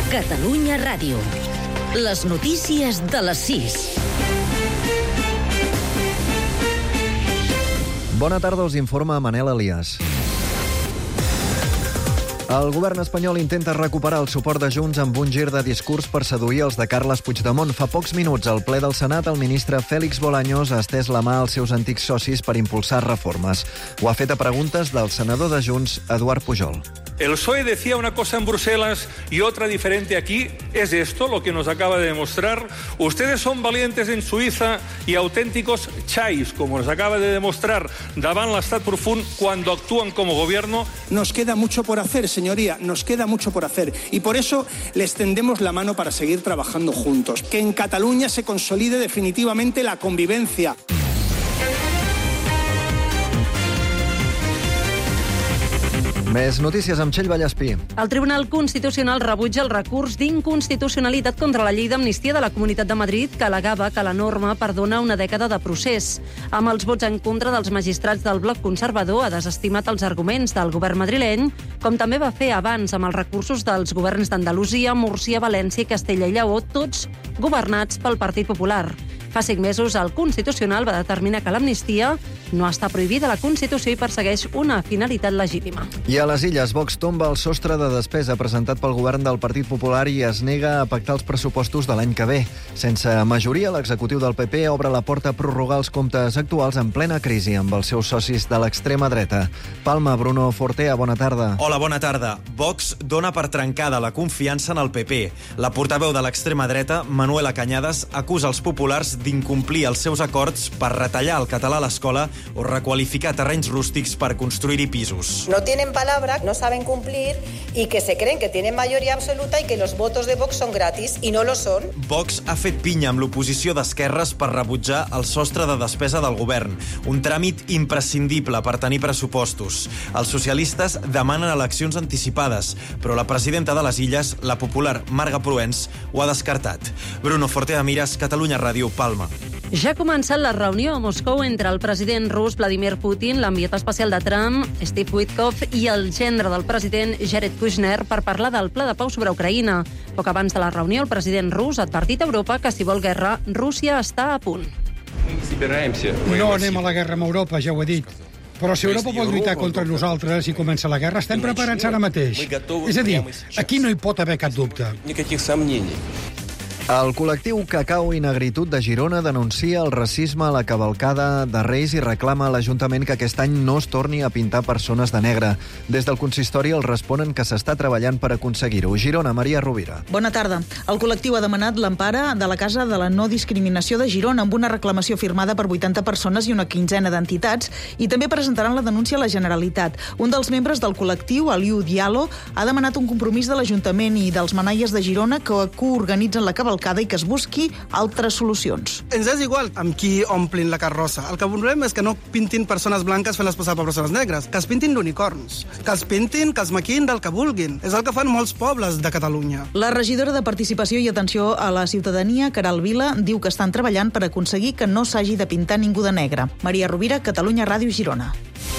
Catalunya Ràdio. Les notícies de les 6. Bona tarda, us informa Manel Elias. El govern espanyol intenta recuperar el suport de Junts amb un gir de discurs per seduir els de Carles Puigdemont. Fa pocs minuts, al ple del Senat, el ministre Félix Bolaños ha estès la mà als seus antics socis per impulsar reformes. Ho ha fet a preguntes del senador de Junts, Eduard Pujol. El PSOE decía una cosa en Bruselas y otra diferente aquí. ¿Es esto lo que nos acaba de demostrar? Ustedes son valientes en Suiza y auténticos chais, como nos acaba de demostrar davant l'estat profund cuando actúan como gobierno. Nos queda mucho por hacer, señoría, nos queda mucho por hacer. Y por eso les tendemos la mano para seguir trabajando juntos. Que en Cataluña se consolide definitivamente la convivencia. Més notícies amb Txell Vallespí. El Tribunal Constitucional rebutja el recurs d'inconstitucionalitat contra la llei d'amnistia de la Comunitat de Madrid, que al·legava que la norma perdona una dècada de procés. Amb els vots en contra dels magistrats del bloc conservador, ha desestimat els arguments del govern madrileny, com també va fer abans amb els recursos dels governs d'Andalusia, Múrcia, València i Castella i Lleó, tots governats pel Partit Popular. Fa 5 mesos, el Constitucional va determinar que l'amnistia no està prohibida a la Constitució i persegueix una finalitat legítima. I a les Illes, Vox tomba el sostre de despesa presentat pel govern del Partit Popular i es nega a pactar els pressupostos de l'any que ve. Sense majoria, l'executiu del PP obre la porta a prorrogar els comptes actuals en plena crisi amb els seus socis de l'extrema dreta. Palma, Bruno Fortea, bona tarda. Hola, bona tarda. Vox dona per trencada la confiança en el PP. La portaveu de l'extrema dreta, Manuela Cañadas, acusa els populars d'incomplir els seus acords per retallar el català a l'escola o requalificar terrenys rústics per construir-hi pisos. No tienen palabra, no saben cumplir y que se creen que tienen mayoría absoluta y que los votos de Vox son gratis y no lo son. Vox ha fet pinya amb l'oposició d'esquerres per rebutjar el sostre de despesa del govern, un tràmit imprescindible per tenir pressupostos. Els socialistes demanen eleccions anticipades, però la presidenta de les Illes, la popular Marga Proens, ho ha descartat. Bruno Fortea Miras, Catalunya Ràdio, Palma. Ja ha començat la reunió a Moscou entre el president rus Vladimir Putin, l'enviat especial de Trump, Steve Witkoff, i el gendre del president Jared Kushner per parlar del pla de pau sobre Ucraïna. Poc abans de la reunió, el president rus ha advertit a Europa que si vol guerra, Rússia està a punt. No anem a la guerra amb Europa, ja ho he dit. Però si Europa vol lluitar contra nosaltres i comença la guerra, estem preparats ara mateix. És a dir, aquí no hi pot haver cap dubte. El col·lectiu Cacau i Negritud de Girona denuncia el racisme a la cavalcada de Reis i reclama a l'Ajuntament que aquest any no es torni a pintar persones de negre. Des del consistori els responen que s'està treballant per aconseguir-ho. Girona, Maria Rovira. Bona tarda. El col·lectiu ha demanat l'empara de la Casa de la No Discriminació de Girona amb una reclamació firmada per 80 persones i una quinzena d'entitats i també presentaran la denúncia a la Generalitat. Un dels membres del col·lectiu, Aliu Diallo, ha demanat un compromís de l'Ajuntament i dels manaies de Girona que coorganitzen la cavalcada i que es busqui altres solucions. Ens és igual amb qui omplin la carrossa. El que volem és que no pintin persones blanques fent-les passar per persones negres, que es pintin d'unicorns, que es pintin, que es maquin del que vulguin. És el que fan molts pobles de Catalunya. La regidora de Participació i Atenció a la Ciutadania, Caral Vila, diu que estan treballant per aconseguir que no s'hagi de pintar ningú de negre. Maria Rovira, Catalunya Ràdio, Girona.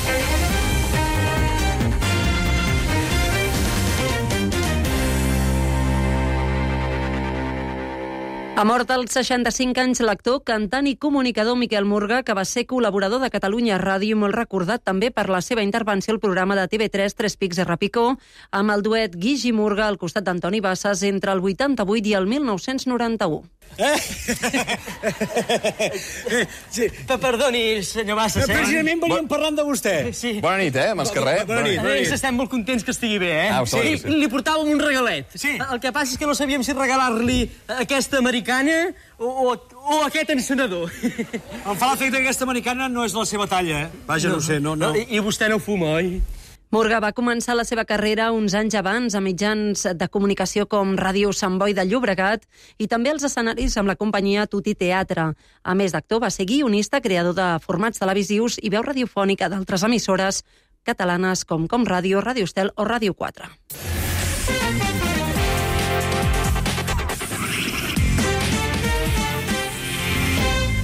Ha mort als 65 anys l'actor, cantant i comunicador Miquel Murga, que va ser col·laborador de Catalunya Ràdio i molt recordat també per la seva intervenció al programa de TV3 Tres Pics i Repicó, amb el duet Guix i Murga al costat d'Antoni Bassas entre el 88 i el 1991. Sí. Perdoni, senyor Bassas. Precisament veníem parlant de vostè. Sí. Bona nit, Mascarrer. Bona nit. Estem molt contents que estigui bé, Ah, sí. Li portàvem un regalet. Sí. El que passa és que no sabíem si regalar-li aquesta americana o aquest encenedor. Em fa l'efecte que aquesta americana no és la seva talla, Vaja, no ho sé, no. I vostè no fuma, oi? Murga va començar la seva carrera uns anys abans a mitjans de comunicació com Ràdio Sant Boi de Llobregat i també als escenaris amb la companyia Tutti Teatre. A més d'actor, va ser guionista, creador de formats televisius i veu radiofònica d'altres emissores catalanes com Ràdio, Ràdio Estel o Ràdio 4.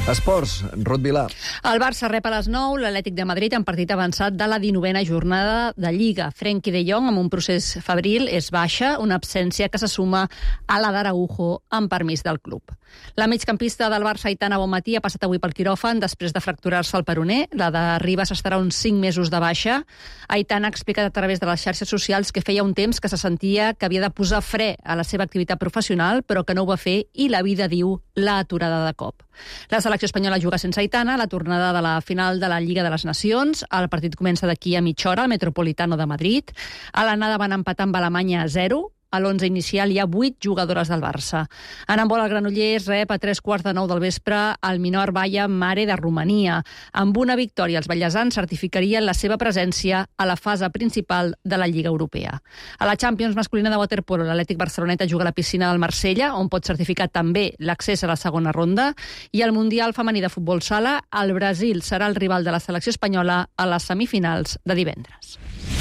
Esports, Ruth Vilà. El Barça rep a les 9 l'Atlètic de Madrid en partit avançat de la 19a jornada de Lliga. Frenkie de Jong, amb un procés febril, és baixa, una absència que se suma a la d'Araujo amb permís del club. La migcampista del Barça, Aitana Bonmatí, ha passat avui pel quiròfan després de fracturar-se el peroné. La de Ribas estarà uns 5 mesos de baixa. Aitana ha explicat a través de les xarxes socials que feia un temps que se sentia que havia de posar fre a la seva activitat professional, però que no ho va fer i la vida, diu, l'ha aturada de cop. La selecció espanyola juga sense Aitana, la tornada de la final de la Lliga de les Nacions. El partit comença d'aquí a mitja hora al Metropolitano de Madrid. A l'anada van empatar amb Alemanya a 0. A l'11 inicial hi ha 8 jugadores del Barça. En handbol, el Granollers rep a 3:45 del vespre al Minor Baia Mare de Romania. Amb una victòria, els ballesans certificarien la seva presència a la fase principal de la Lliga Europea. A la Champions masculina de waterpolo, l'Atlètic Barceloneta juga a la piscina del Marsella, on pot certificar també l'accés a la segona ronda, i al Mundial femení de futbol sala, el Brasil serà el rival de la selecció espanyola a les semifinals de divendres.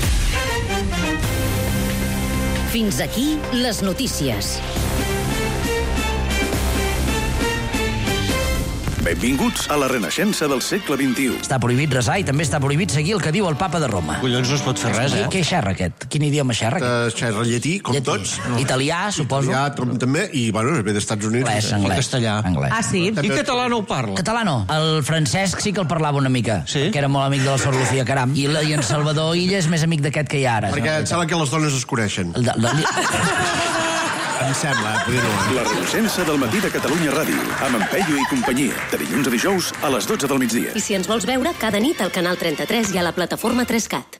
Fins aquí les notícies. Benvinguts a la renaixença del segle XXI. Està prohibit resar i també està prohibit seguir el que diu el papa de Roma. Collons, no es pot fer res, eh? Què xerra aquest? Quin idioma xerra? Xerra llatí, com tots. Italià, suposo. Italià també, i bueno, ve d'Estats Units. Anglès. I castellà. Anglès. Ah, sí? I català no ho parla? Català no. El Francesc sí que el parlava una mica, sí? Que era molt amic de la Sor Lucía Caram. I en Salvador Illa és més amic d'aquest que hi ha ara. Perquè em sembla que les dones es coneixen. Em sembla, però no. La renaixença del matí de Catalunya Ràdio, amb en Peyu i companyia, de dilluns a dijous a les 12 del migdia. I si ens vols veure, cada nit al canal 33 i a la plataforma 3CAT.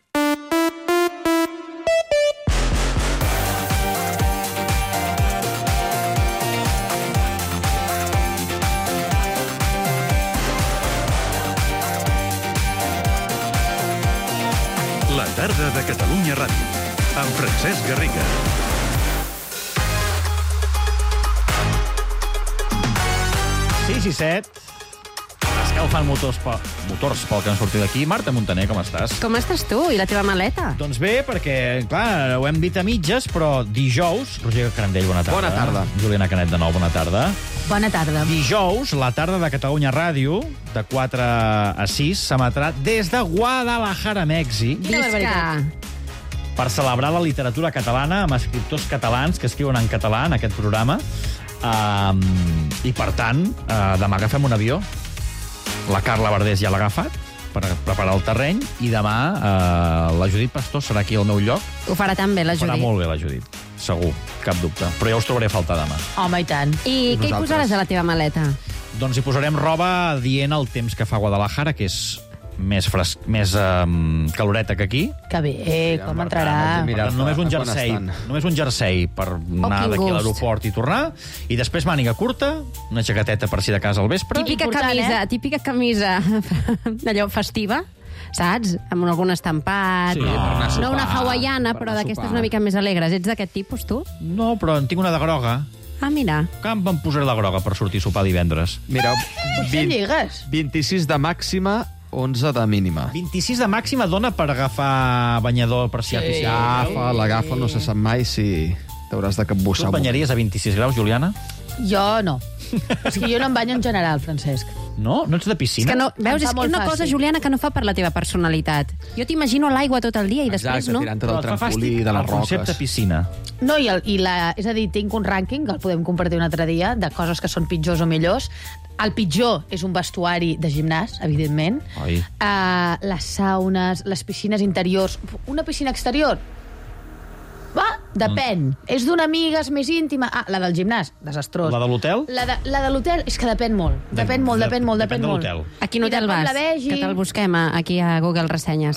La tarda de Catalunya Ràdio, amb Francesc Garriga. 6 i 7. Escalfant motors pel que han sortit d'aquí. Marta Montaner, com estàs? Com estàs tu i la teva maleta? Doncs bé, perquè, clar, ho hem dit a mitges, però dijous... Roger Carandell, bona tarda. Bona tarda. Juliana Canet, de nou, bona tarda. Bona tarda. Dijous, la tarda de Catalunya Ràdio, de 4 a 6, s'emetrà des de Guadalajara, Mèxic. Visca! Per celebrar la literatura catalana amb escriptors catalans que escriuen en català en aquest programa. I, per tant, demà agafem un avió. La Carla Verdés ja l'ha agafat per preparar el terreny i demà la Judit Pastor serà aquí al meu lloc. Ho farà tan bé, la Judit. Farà molt bé, la Judit. Segur, cap dubte. Però ja us trobaré a faltar demà. Home, i tant. I què hi posaràs a la teva maleta? Doncs hi posarem roba dient el temps que fa a Guadalajara, que és més caloreta que aquí. Que bé, com entrarà. Només un jersei per anar d'aquí a l'aeroport i tornar, i després màniga curta, una jaqueteta per si de casa al vespre. Típica camisa d'allò festiva, saps? Amb algun estampat. No una hawaiana, però d'aquestes una mica més alegres. Ets d'aquest tipus, tu? No, però en tinc una de groga. Ah, mira. Que em posaré la groga per sortir a sopar divendres. Mira, Potser lligues. 26 de màxima, 11 de mínima. 26 de màxima dona per agafar banyador per si Sí. L'agafa, no se sap mai si t'hauràs de capbussar. Tu et banyaries a 26 graus, Juliana? Jo no. És que jo no em banyo en general, Francesc. No? No ets de piscina? És que no, veus, és una cosa, Juliana, que no fa per la teva personalitat. Jo t'imagino a l'aigua tot el dia i després no. Tirant-te del trampolí, de les roques. El concepte piscina. No, és a dir, tinc un rànquing, que el podem compartir un altre dia, de coses que són pitjors o millors. El pitjor és un vestuari de gimnàs, evidentment. Les saunes, les piscines interiors. Una piscina exterior? Va, depèn. És d'una amiga, és més íntima. Ah, la del gimnàs, desastrós. La de l'hotel? La de l'hotel és que depèn molt. Depèn molt. de l'hotel. A quin hotel vas? Que te'l busquem aquí a Google Ressenyes.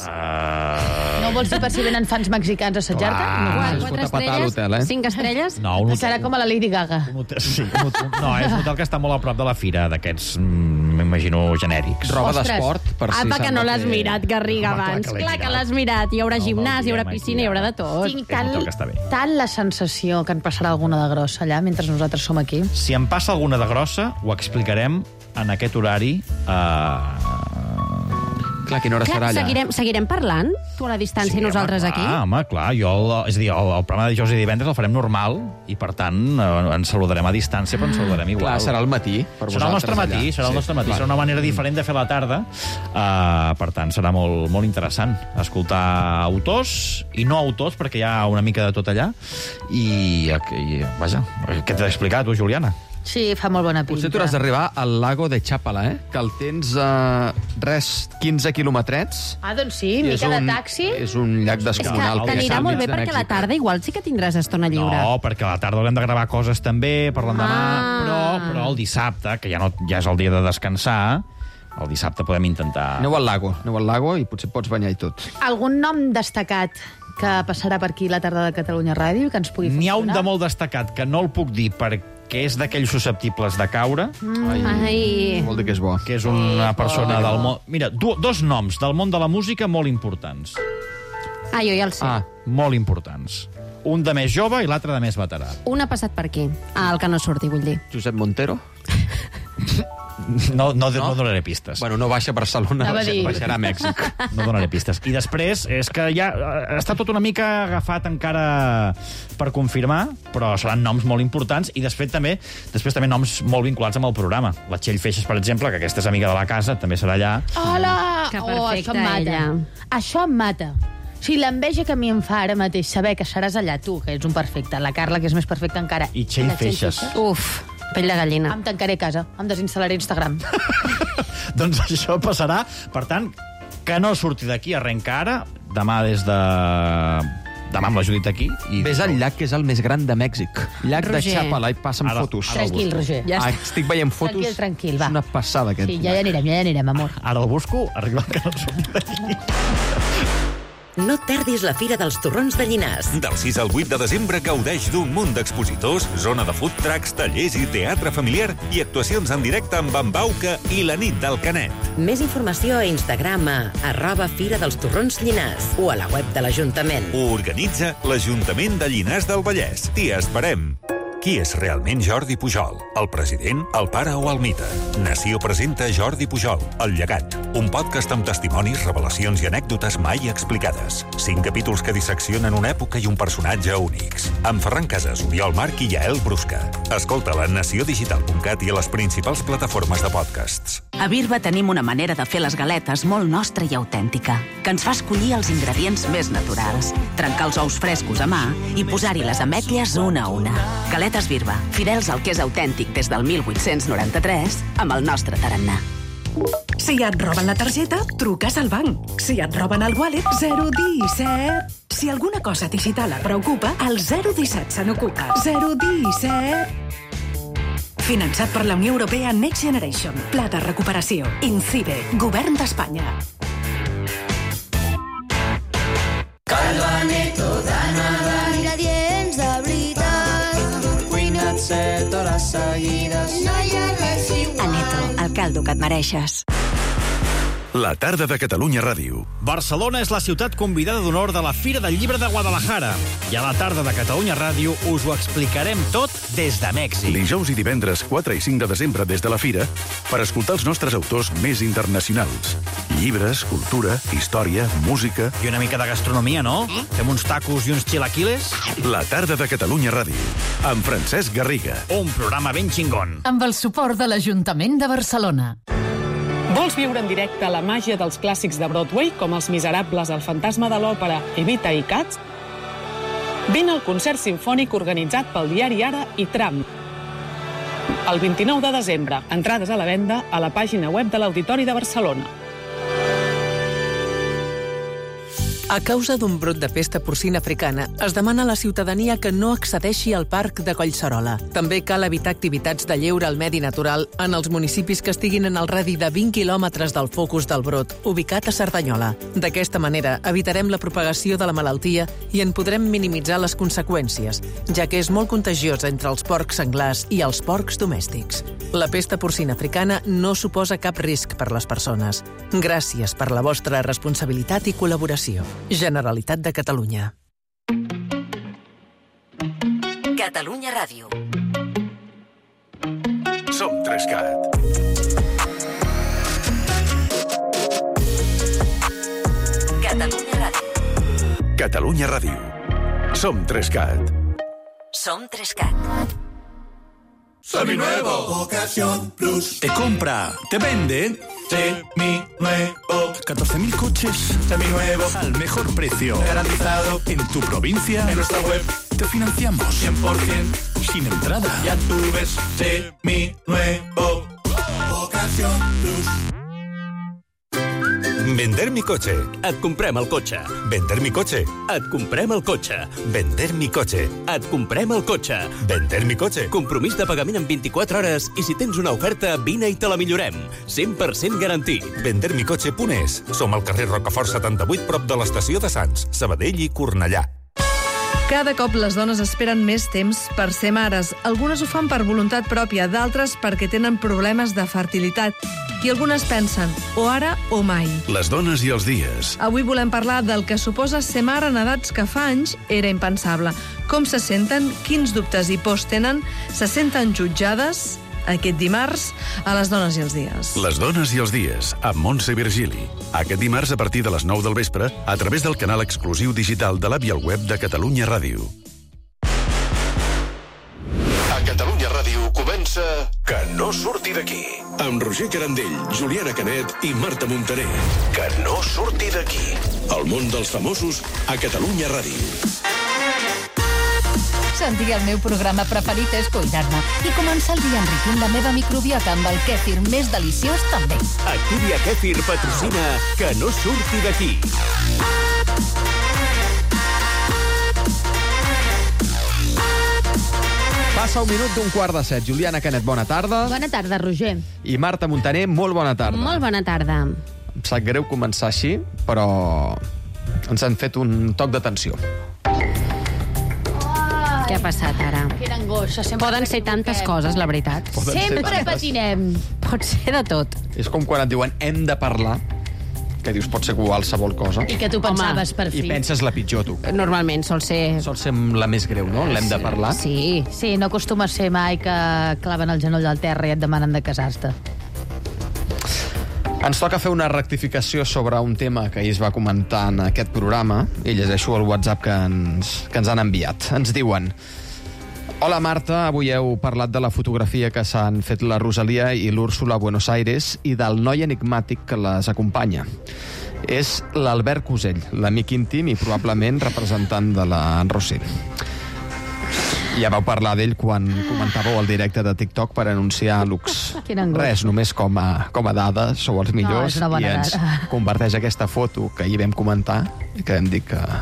No vols dir per si venen fans mexicans a assetjar-te? 4 estrelles? 5 estrelles? No, un hotel. Serà com a la Lady Gaga. Sí, no, és un hotel que està molt a prop de la fira, d'aquests, m'imagino, genèrics. Roba d'esport, per si Apa, que no l'has mirat, Garriga, abans. Clar que l'has mirat. Hi haurà gimnàs, hi haurà piscina, hi haurà de tot. Tinc tant la sensació que en passarà alguna de grossa allà, mentre nosaltres som aquí. Si em passa alguna de grossa, ho explicarem en aquest horari Clar, quina hora serà allà? Seguirem parlant, tu a la distància i nosaltres aquí? Home, clar, és a dir, el programa de dijous i divendres el farem normal i, per tant, ens saludarem a distància, però ens saludarem igual. Clar, serà el matí. Serà el nostre matí, serà una manera diferent de fer la tarda. Per tant, serà molt, molt interessant escoltar autors i no autors, perquè hi ha una mica de tot allà. I vaja, què t'he d'explicar, tu, Juliana? Sí, fa molt bona pinta. Potser tu has d'arribar al lago de Chapala, que el tens 15 quilometrets. Doncs sí, mica de taxi. És un llac descomunal. És que t'anirà molt bé perquè a la tarda igual sí que tindràs estona lliure. No, perquè a la tarda haurem de gravar coses també per l'endemà, però el dissabte, que ja és el dia de descansar, el dissabte podem intentar... Aneu al lago i potser pots banyar i tot. Algun nom destacat que passarà per aquí la tarda de Catalunya Ràdio i que ens pugui funcionar? N'hi ha un de molt destacat que no el puc dir perquè és d'aquells susceptibles de caure. Vol dir que és bo. Que és una persona del món... Mira, dos noms del món de la música molt importants. Jo ja el sé. Molt importants. Un de més jove i l'altre de més veterà. Un ha passat per aquí. El que no surti, vull dir. Josep Montero? No donaré pistes. Bueno, no baixa a Barcelona, baixarà a Mèxic. No donaré pistes. I després, és que ja està tot una mica agafat encara per confirmar, però seran noms molt importants i després també noms molt vinculats amb el programa. La Txell Feixes, per exemple, que aquesta és amiga de la casa, també serà allà. Hola! Que perfecta, ella. Això em mata. O sigui, l'enveja que a mi em fa ara mateix saber que seràs allà, tu, que ets un perfecte, la Carla, que és més perfecta encara. I Txell Feixes. Uf, pell de gallina. Em tancaré a casa, em desinstal·laré Instagram. Doncs això passarà. Per tant, que no surti d'aquí, arrenca ara. Demà amb la Judit aquí. Ves al llac, que és el més gran de Mèxic. Llac de Chapala, i passa'm fotos. Tranquil, Roger. Estic veient fotos. Tranquil, va. És una passada, aquest. Sí, ja hi anirem, amor. Ara el busco, arriba que no surti d'aquí. No et perdis la Fira dels Torrons de Llinars. Del 6 al 8 de desembre gaudeix d'un munt d'expositors, zona de food trucks, tallers i teatre familiar i actuacions en directe amb en Bauca i la nit del Canet. Més informació a Instagram a @Fira dels Torrons Llinars o a la web de l'Ajuntament. Ho organitza l'Ajuntament de Llinars del Vallès. T'hi esperem. Qui és realment Jordi Pujol? El president, el pare o el mite? Nació presenta Jordi Pujol, El llegat, un podcast amb testimonis, revelacions i anècdotes mai explicades. 5 capítols que disseccionen una època i un personatge únics. Amb Ferran Casas, Oriol Marc i Yael Brusca. Escolta-la a naciodigital.cat i a les principals plataformes de podcasts. A Birba tenim una manera de fer les galetes molt nostra i autèntica, que ens fa escollir els ingredients més naturals, trencar els ous frescos a mà i posar-hi les ametlles una a una. Galetes Birba, fidels al que és autèntic des del 1893, amb el nostre tarannà. Si et roben la targeta, truques al banc. Si et roben el wallet, 017. Si alguna cosa digital et preocupa, el 017 se n'ocupa. 017. Finançat per la Unió Europea Next Generation. Pla de recuperació. INCIBE. Govern d'Espanya. Calvaneto d'anada. Ingredients de veritat. Cuina't 7 hores seguides. No hi ha res igual. Aneto, el caldo que et mereixes. La tarda de Catalunya Ràdio. Barcelona és la ciutat convidada d'honor de la Fira del Llibre de Guadalajara. I a la tarda de Catalunya Ràdio us ho explicarem tot des de Mèxic. Dijous i divendres 4 i 5 de desembre des de la Fira per escoltar els nostres autors més internacionals. Llibres, cultura, història, música... I una mica de gastronomia, no? Fem uns tacos i uns chilaquiles? La tarda de Catalunya Ràdio, amb Francesc Garriga. Un programa ben xingón. Amb el suport de l'Ajuntament de Barcelona. Vols viure en directe la màgia dels clàssics de Broadway, com Els Miserables, El fantasma de l'òpera, Evita i Cats? Vine al concert simfònic organitzat pel diari Ara i Tram. El 29 de desembre, entrades a la venda a la pàgina web de l'Auditori de Barcelona. A causa d'un brot de pesta porcina africana, es demana a la ciutadania que no accedeixi al parc de Collserola. També cal evitar activitats de lleure al medi natural en els municipis que estiguin en el radi de 20 quilòmetres del focus del brot, ubicat a Cerdanyola. D'aquesta manera, evitarem la propagació de la malaltia i en podrem minimitzar les conseqüències, ja que és molt contagiosa entre els porcs senglars i els porcs domèstics. La pesta porcina africana no suposa cap risc per les persones. Gràcies per la vostra responsabilitat i col·laboració. Generalitat de Catalunya. Catalunya Ràdio. Som 3CAT. Catalunya Ràdio. Catalunya Ràdio. Som 3CAT. Som 3CAT. Seminuevo. Ocasión Plus. Te compra, te vende. Seminuevo. 14.000 coches. Seminuevos. Al mejor precio. Garantizado. En tu provincia. En nuestra web. Te financiamos. 100%. Sin entrada. Ya tú ves. Seminuevo. Ocasión Plus. Vender mi cotxe. Et comprem el cotxe. Vender mi cotxe. Et comprem el cotxe. Vender mi cotxe. Et comprem el cotxe. Vender mi cotxe. Compromís de pagament en 24 hores i si tens una oferta, vine i te la millorem. 100% garantit. Vendermicotxe.es. Som al carrer Rocafort 78, prop de l'estació de Sants, Sabadell i Cornellà. Cada cop les dones esperen més temps per ser mares. Algunes ho fan per voluntat pròpia, d'altres perquè tenen problemes de fertilitat. I algunes pensen, o ara o mai. Les dones i els dies. Avui volem parlar del que suposa ser mare en edats que fa anys era impensable. Com se senten, quins dubtes i pors tenen, se senten jutjades aquest dimarts a Les dones i els dies. Les dones i els dies, amb Montse Virgili. Aquest dimarts a partir de les 9 del vespre, a través del canal exclusiu digital de l'app i el web de Catalunya Ràdio. A Catalunya Ràdio comença Que no surti d'aquí. Amb Roger Carandell, Juliana Canet i Marta Montaner. Que no surti d'aquí. El món dels famosos a Catalunya Ràdio. Sentir el meu programa preferit és cuidar-me i començar el dia enriquint la meva microbiota amb el kèfir més deliciós també. Activia Kèfir patrocina Que no surti d'aquí. Passa un minut d'un quart de 7. Juliana Canet, bona tarda. Bona tarda, Roger. I Marta Montaner, molt bona tarda. Molt bona tarda. Em sap greu començar així, però ens han fet un toc d'atenció. Què ha passat ara? Quina angoixa. Poden ser tantes coses, la veritat. Sempre patinem. Pot ser de tot. És com quan et diuen hem de parlar, que dius pot ser qualsevol cosa. I que tu pensaves per fi. I penses la pitjor, tu. Normalment sol ser... Sol ser la més greu, no? L'hem de parlar. Sí. Sí, no acostuma a ser mai que claven el genoll al terra i et demanen de casar-te. Ens toca fer una rectificació sobre un tema que ahir es va comentar en aquest programa i llegeixo el WhatsApp que ens han enviat. Ens diuen: Hola Marta, avui heu parlat de la fotografia que s'han fet la Rosalia i l'Úrsula a Buenos Aires i del noi enigmàtic que les acompanya. És l'Albert Cosell, l'amic íntim i probablement representant de la Roser. Ja vau parlar d'ell quan comentàveu el directe de TikTok per anunciar looks. Res, només com a dada, sou els millors, i ens converteix aquesta foto que ahir vam comentar i que vam dir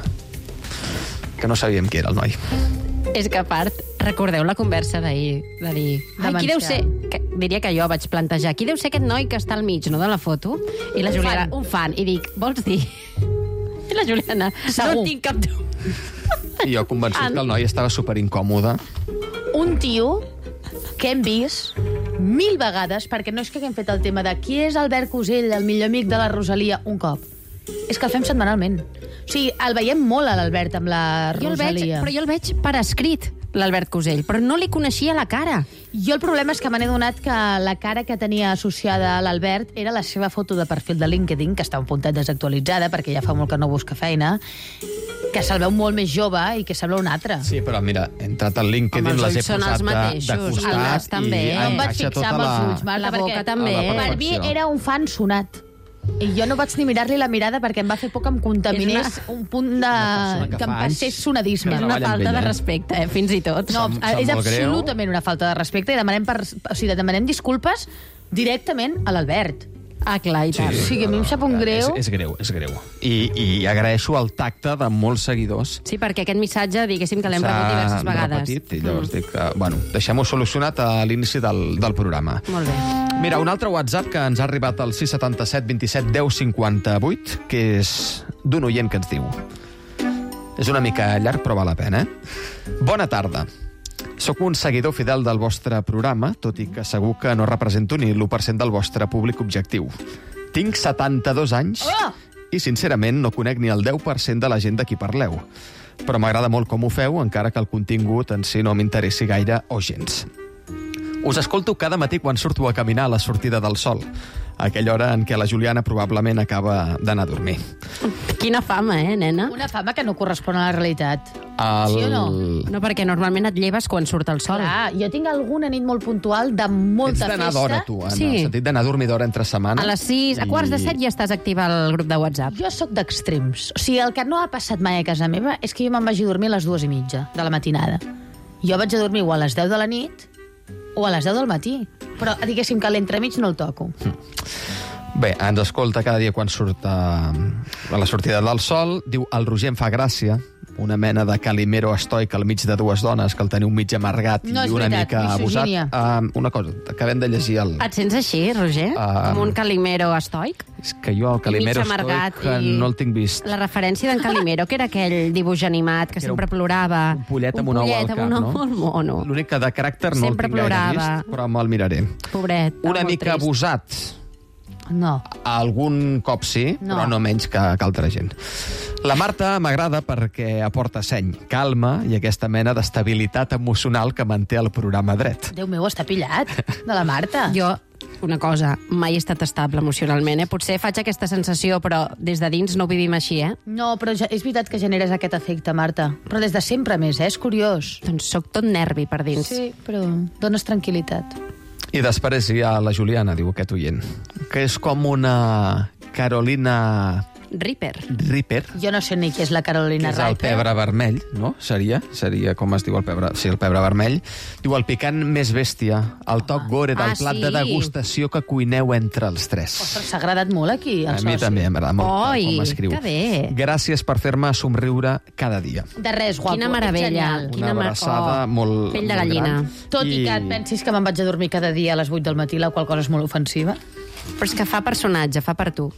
que no sabíem qui era el noi. És que a part, recordeu la conversa d'ahir, de dir... Qui deu ser... Diria que jo vaig plantejar. Qui deu ser aquest noi que està al mig, no, de la foto? I la Juliana, un fan. I dic, vols dir? I la Juliana, no tinc cap dubte. I jo convençut que el noi estava superincòmode. Un tio que hem vist 1000 vegades, perquè no és que haguem fet el tema de qui és Albert Cosell, el millor amic de la Rosalia, un cop. És que el fem setmanalment. O sigui, el veiem molt a l'Albert amb la Rosalia. Però jo el veig per escrit, l'Albert Cosell, però no li coneixia la cara. Jo el problema és que me n'he donat que la cara que tenia associada a l'Albert era la seva foto de perfil de LinkedIn, que està un puntet desactualitzada, perquè ja fa molt que no busca feina, que se'l veu molt més jove i que sembla un altre. Sí, però mira, he entrat al LinkedIn, les he posat de costat també. I em vaig fixar amb els ulls, Marta, la boca també. Per mi era un fan sonat. I jo no vaig ni mirar-li la mirada perquè em va fer por que em contaminés un punt de... que em passés sonadisme. És una falta de respecte, fins i tot. No, és absolutament una falta de respecte i demanem disculpes directament a l'Albert. Ah, clar, i tant. O sigui, a mi em sap un greu. És greu, és greu. I agraeixo el tacte de molts seguidors. Sí, perquè aquest missatge, diguéssim, que l'hem rebut diverses vegades. S'ha repetit, i llavors dic que, bueno, deixem-ho solucionat a l'inici del programa. Molt bé. Mira, un altre WhatsApp que ens ha arribat al 677 27 10 58, que és d'un oient que ens diu: és una mica llarg, però val la pena, Bona tarda. Soc un seguidor fidel del vostre programa, tot i que segur que no represento ni l'1% del vostre públic objectiu. Tinc 72 anys i, sincerament, no conec ni el 10% de la gent de qui parleu. Però m'agrada molt com ho feu, encara que el contingut en si no m'interessi gaire o gens. Us escolto cada matí quan surto a caminar a la sortida del sol. aquella hora en què la Juliana probablement acaba d'anar a dormir. Quina fama, nena? Una fama que no correspon a la realitat. El... Sí o no? No, perquè normalment et lleves quan surt el sol. Clar, jo tinc alguna nit molt puntual de molta Ets d'anar festa. d'hora, tu, en el sentit d'anar a dormir d'hora entre setmana. A les 6, a quarts de 7 ja estàs activa al grup de WhatsApp. Jo sóc d'extrems. O sigui, el que no ha passat mai a casa meva és que jo me'n vagi a dormir a les 2:30 de la matinada. Jo vaig a dormir o a les 10 de la nit o a les 10 del matí. Però diguéssim que l'entremig no el toco. Bé, ens escolta cada dia quan surt a la sortida del sol. Diu, el Roger em fa gràcia, una mena de Calimero estoic al mig de dues dones, que el teniu mig amargat no i una veritat, mica abusat. Una cosa, acabem de llegir el... Et sents així, Roger? Com un Calimero estoic? És que jo el Calimero amargat estoic no el tinc vist. La referència d'en Calimero, que era aquell dibuix animat que sempre plorava. Un pollet amb un ou al cap, no? Molt mono. L'únic que de caràcter no sempre el tinc gaire plorava. vist, però me'l miraré. Pobret. Una mica abusat. No. Algun cop sí, No. però no menys que altra gent. La Marta m'agrada perquè aporta seny, calma i aquesta mena d'estabilitat emocional que manté el programa dret. Déu meu, està pillat, de la Marta. Jo, una cosa, mai he estat estable emocionalment, Potser faig aquesta sensació, però des de dins no ho vivim així, No, però és veritat que generes aquest efecte, Marta. Però des de sempre més, És curiós. Doncs sóc tot nervi per dins. Sí, però dones tranquil·litat. I després hi ha la Juliana, diu aquest oient, que és com una Carolina Reaper. Jo no sé ni qui és la Carolina que és el Reaper. pebre vermell, no? Seria com es diu el pebre... Sí, el pebre vermell. Diu, el picant més bèstia, el toc gore del plat de degustació que cuineu entre els tres. Ostres, s'ha agradat molt aquí, el A mi soci. també m'agrada molt com escriu. que bé. Gràcies per fer-me somriure cada dia. De res, guapo. Quina meravella. Genial. Una abraçada molt Pell de molt gallina. gran. Tot i que et pensis que me'n vaig a dormir cada dia a les 8 del matí, la qual cosa és molt ofensiva. Però és que fa personatge, fa per tu.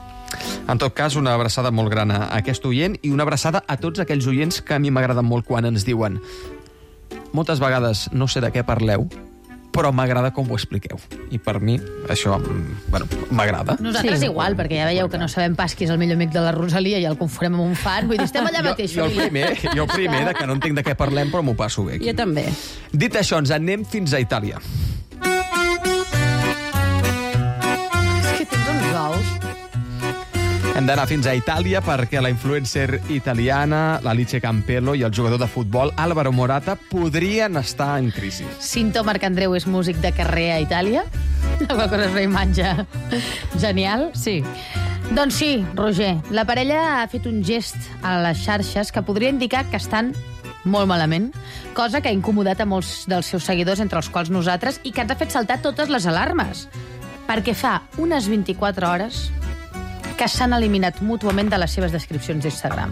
En tot cas, una abraçada molt gran a aquest oient i una abraçada a tots aquells oients que a mi m'agraden molt quan ens diuen moltes vegades no sé de què parleu, però m'agrada com ho expliqueu. I per mi això, m'agrada. Nosaltres igual, perquè ja veieu que no sabem pas qui és el millor amic de la Rosalia i el confonem amb un fan. Vull dir, estem allà mateix. Jo el primer, de que no entenc de què parlem, però m'ho passo bé aquí. Jo també. Dit això, ens anem fins a Itàlia. És que tens uns ous. Hem d'anar fins a Itàlia perquè la influencer italiana, l'Alice Campello, i el jugador de futbol, Álvaro Morata, podrien estar en crisi. Cinto Marcandreu és músic de carrer a Itàlia. La qual cosa és una imatge genial. Sí. Doncs sí, Roger, la parella ha fet un gest a les xarxes que podria indicar que estan molt malament, cosa que ha incomodat a molts dels seus seguidors, entre els quals nosaltres, i que ens ha fet saltar totes les alarmes. Perquè fa unes 24 hores que s'han eliminat mútuament de les seves descripcions d'Instagram.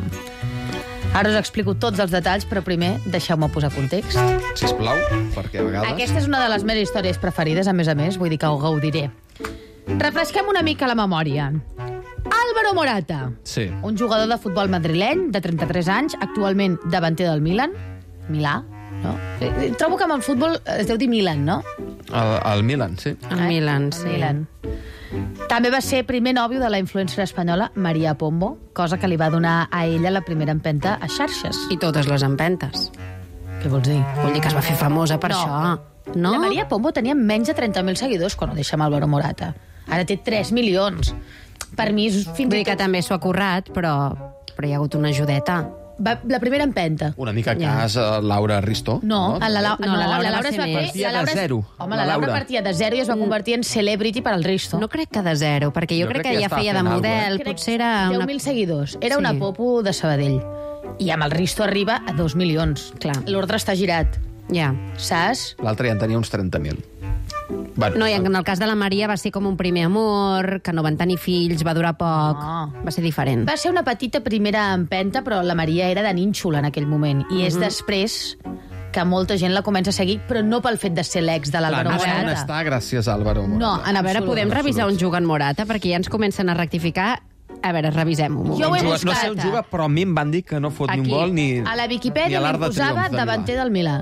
Ara us explico tots els detalls, però primer deixeu-me posar context. Sisplau, perquè a vegades... Aquesta és una de les meves històries preferides, a més, vull dir que ho gaudiré. Refresquem una mica la memòria. Álvaro Morata, Sí. un jugador de futbol madrileny de 33 anys, actualment davanter del Milan. Milà, no? Trobo que amb el futbol es deu dir Milan, no? El Milan, sí. El Milan, sí. Milan. També va ser primer nòvio de la influencer espanyola Maria Pombo, cosa que li va donar a ella la primera empenta a xarxes. I totes les empentes. Què vols dir? Vull dir que es va fer famosa per això. No? La Maria Pombo tenia menys de 30.000 seguidors quan ho deixa amb Álvaro Morata. Ara té 3 milions. Per mi és fins Vull dir que també s'ho ha currat, però hi ha hagut una ajudeta. La primera empenta. Una mica cas a Laura Risto. No, la Laura es va fer... Partia de zero. Home, la Laura partia de zero i es va convertir en celebrity per al Risto. No crec que de zero, perquè jo crec que ja feia de model. Potser era... 10.000 seguidors. Era una popo de Sabadell. I amb el Risto arriba a 2 milions. Clar. L'ordre està girat. Ja. Saps? L'altre ja en tenia uns 30.000. Bueno, No, i en el cas de la Maria va ser com un primer amor, que no van tenir fills, va durar poc, va ser diferent. Va ser una petita primera empenta, però la Maria era de nínxola en aquell moment. I és després que molta gent la comença a seguir, però no pel fet de ser l'ex de l'Álvaro Morata. on està gràcies a Álvaro Morata. No, A veure, podem revisar on juga en Morata, perquè ja ens comencen a rectificar. A veure, revisem-ho. Jo ho he No buscat. sé on juga, però a mi em van dir que no fot ni un gol ni... A la ni Viquipèdia a l'Arc li de posava Triomf de davanter del Milà.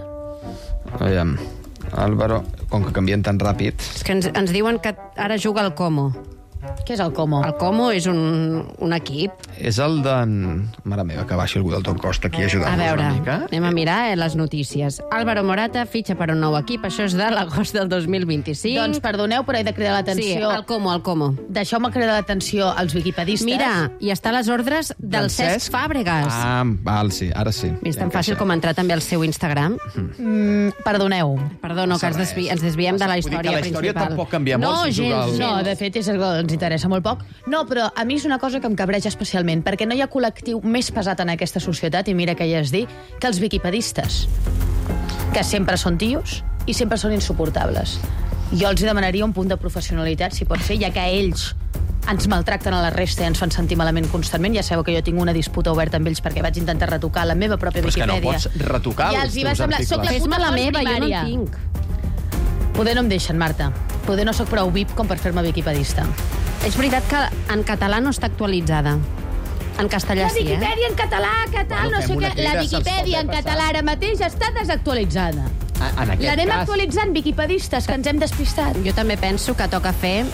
Aviam, Álvaro, com que canvien tan ràpid... És que ens diuen que ara juga al Como. Què és el Como? El Como és un equip. És el de... Mare meva, que baixi algú del Tom Costa aquí a ajudar-nos A veure, una mica. anem a mirar les notícies. Álvaro Morata fitxa per un nou equip, això és de l'agost del 2025. Doncs perdoneu, però he de cridar l'atenció. Sí, el Como. Deixeu-me cridar l'atenció als wikipedistes. Mira, i està a les ordres del Cesc Fàbregas. Ah, val, sí, ara sí. És tan fàcil com entrar també al seu Instagram. Perdoneu. Perdono, que ens desviem de la història principal. La història tampoc canvia molt si juga al... No, de fet, ens interessa molt poc. No, però a mi és una cosa que em cabreja especialment, perquè no hi ha col·lectiu més pesat en aquesta societat, i mira que ja es dir, que els wikipedistes, que sempre són tios i sempre són insuportables. Jo els demanaria un punt de professionalitat, si pot ser, ja que ells ens maltracten a la resta i ens fan sentir malament constantment. Ja sabeu que jo tinc una disputa oberta amb ells perquè vaig intentar retocar la meva pròpia Viquipèdia. Però és que no pots retocar els teus articles. Soc la puta la meva, jo no primària. en tinc. Poder no em deixen, Marta. Poder no sóc prou VIP com per fer-me wikipedista. És veritat que en català no està actualitzada. En castellà La sí, Viquipèdia en català, que tal, no sé què. La Viquipèdia en català ara mateix està desactualitzada. L'anem actualitzant, wikipedistes, que ens hem despistat. Jo també penso que toca fer